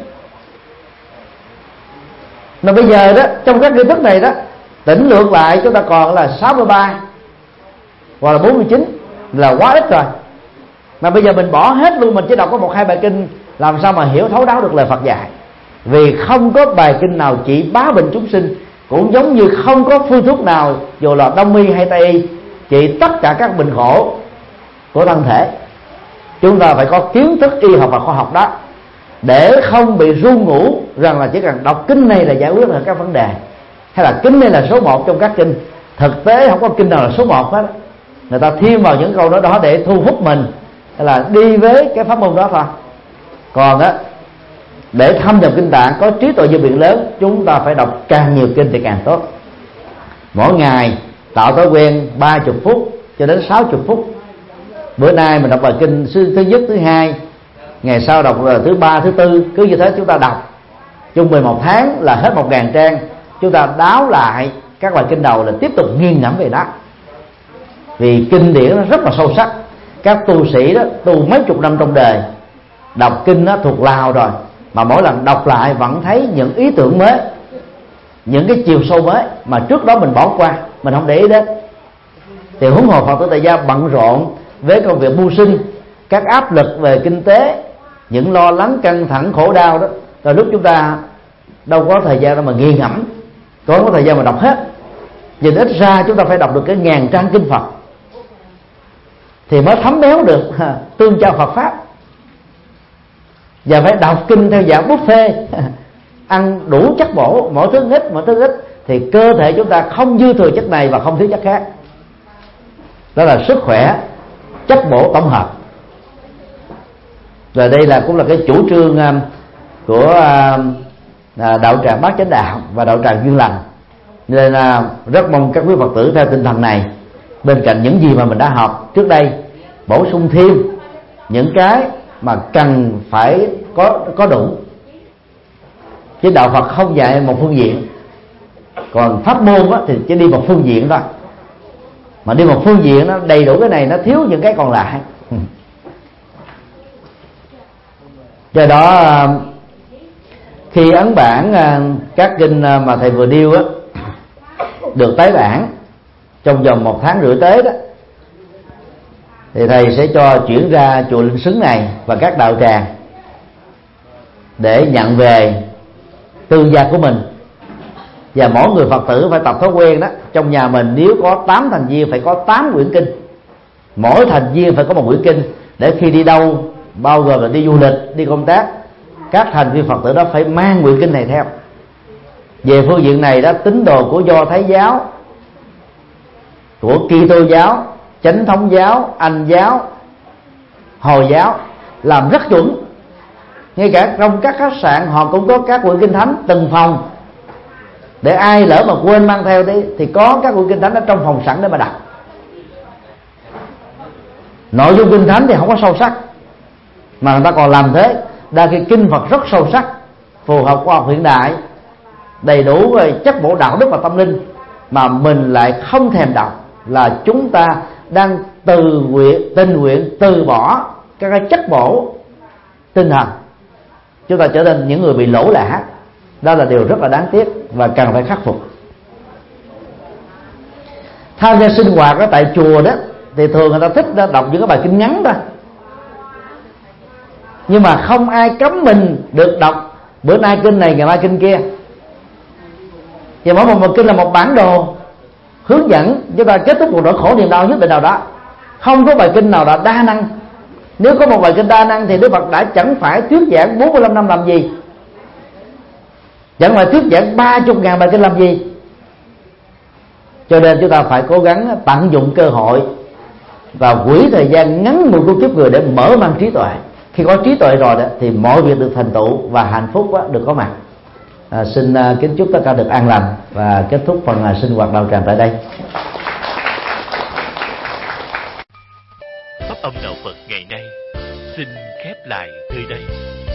Mà bây giờ đó, trong các nghi thức này đó, tỉnh lược lại chúng ta còn là 63 hoặc là 49, là quá ít rồi. Mà bây giờ mình bỏ hết luôn, mình chỉ đọc có 1, 2 bài kinh, làm sao mà hiểu thấu đáo được lời Phật dạy? Vì không có bài kinh nào chỉ bá bệnh chúng sinh, cũng giống như không có phương thuốc nào dù là Đông y hay Tây y trị tất cả các bệnh khổ của thân thể. Chúng ta phải có kiến thức y học và khoa học đó, để không bị ru ngủ rằng là chỉ cần đọc kinh này là giải quyết được các vấn đề, hay là kinh này là số 1 trong các kinh. Thực tế không có kinh nào là số 1 hết. Người ta thêm vào những câu đó để thu hút mình, hay là đi với cái pháp môn đó thôi. Còn để thâm nhập kinh tạng, có trí tuệ dư biện lớn, chúng ta phải đọc càng nhiều kinh thì càng tốt. Mỗi ngày tạo thói quen 30 phút cho đến 60 phút. Bữa nay mình đọc bài kinh thứ nhất, thứ hai, ngày sau đọc thứ 3, thứ 4, cứ như thế chúng ta đọc. Trung bình 1 tháng là hết 1.000 trang. Chúng ta đáo lại các bài kinh đầu là tiếp tục nghiền ngẫm về đó. Vì kinh điển nó rất là sâu sắc. Các tu sĩ đó tu mấy chục năm trong đời, đọc kinh nó thuộc lào rồi, mà mỗi lần đọc lại vẫn thấy những ý tưởng mới, những cái chiều sâu mới mà trước đó mình bỏ qua, mình không để ý đến. Thì huống hồ Phật tử tại gia bận rộn với công việc mưu sinh, các áp lực về kinh tế, những lo lắng căng thẳng khổ đau đó, rồi lúc chúng ta đâu có thời gian đâu mà nghiền ngẫm, có thời gian mà đọc hết. Vì ít ra chúng ta phải đọc được cái 1000 trang kinh Phật thì mới thấm béo được tương giao Phật pháp. Và phải đọc kinh theo dạng buffet, ăn đủ chất bổ, mỗi thứ ít thì cơ thể chúng ta không dư thừa chất này và không thiếu chất khác. Đó là sức khỏe chất bổ tổng hợp. Và đây cũng là cái chủ trương của đạo tràng Bát Chánh Đạo và đạo tràng Duyên Lành. Nên rất mong các quý Phật tử theo tinh thần này, bên cạnh những gì mà mình đã học trước đây, bổ sung thêm những cái mà cần phải có đủ. Chứ đạo Phật không dạy một phương diện, còn pháp môn thì chỉ đi một phương diện thôi. Mà đi một phương diện nó đầy đủ cái này, nó thiếu những cái còn lại. Do đó khi ấn bản các kinh mà thầy vừa điêu được tái bản trong vòng 1 tháng rưỡi tới đó, thì thầy sẽ cho chuyển ra chùa Linh Xứng này và các đạo tràng để nhận về tư gia của mình. Và mỗi người Phật tử phải tập thói quen đó, trong nhà mình nếu có 8 thành viên phải có 8 quyển kinh, mỗi thành viên phải có một quyển kinh, để khi đi đâu, bao gồm là đi du lịch, đi công tác, các thành viên Phật tử đó phải mang quyển kinh này theo. Về phương diện này đó, tín đồ của Do Thái giáo, của Kitô giáo, Chánh thống giáo, Anh giáo, Hồi giáo làm rất chuẩn. Ngay cả trong các khách sạn họ cũng có các quyển kinh thánh từng phòng, để ai lỡ mà quên mang theo thì có các quyển kinh thánh ở trong phòng sẵn để mà đọc. Nội dung kinh thánh thì không có sâu sắc, mà người ta còn làm thế. Đa khi kinh Phật rất sâu sắc, phù hợp khoa học hiện đại, đầy đủ về chất bổ đạo đức và tâm linh, mà mình lại không thèm đọc, là chúng ta đang tình nguyện từ bỏ các cái chất bổ tinh thần. Chúng ta trở nên những người bị lỗ lã. Đó là điều rất là đáng tiếc và cần phải khắc phục. Tham gia sinh hoạt ở tại chùa đó thì thường người ta thích đọc những cái bài kinh ngắn thôi, nhưng mà không ai cấm mình được đọc bữa nay kinh này, ngày mai kinh kia. Và mỗi một kinh là một bản đồ hướng dẫn chúng ta kết thúc một nỗi khổ niềm đau nhất định nào đó. Không có bài kinh nào là đa năng. Nếu có một bài kinh đa năng thì Đức Phật đã chẳng phải thuyết giảng 45 năm làm gì, chẳng phải thuyết giảng 30.000 bài kinh làm gì. Cho nên chúng ta phải cố gắng tận dụng cơ hội và quỹ thời gian ngắn một kiếp người để mở mang trí tuệ. Khi có trí tuệ rồi đó, thì mọi việc được thành tựu và hạnh phúc được có mặt. Xin kính chúc tất cả được an lành và kết thúc phần sinh hoạt đạo tràng tại đây. Pháp âm đạo Phật ngày nay xin khép lại nơi đây.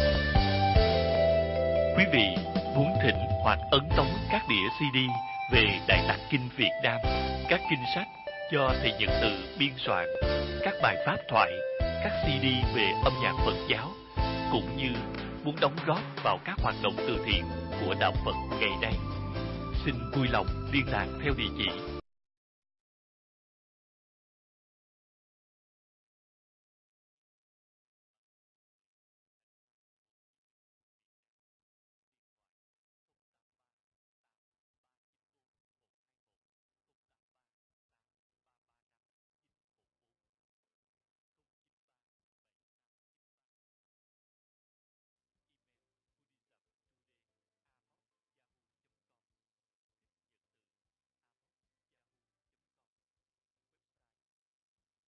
Quý vị muốn thỉnh hoặc ấn tống các đĩa CD về Đại Tạng Kinh Việt Nam, các kinh sách do thầy Nhật Từ biên soạn, các bài pháp thoại, các CD về âm nhạc Phật giáo, cũng như muốn đóng góp vào các hoạt động từ thiện của đạo Phật ngày nay, xin vui lòng liên lạc theo địa chỉ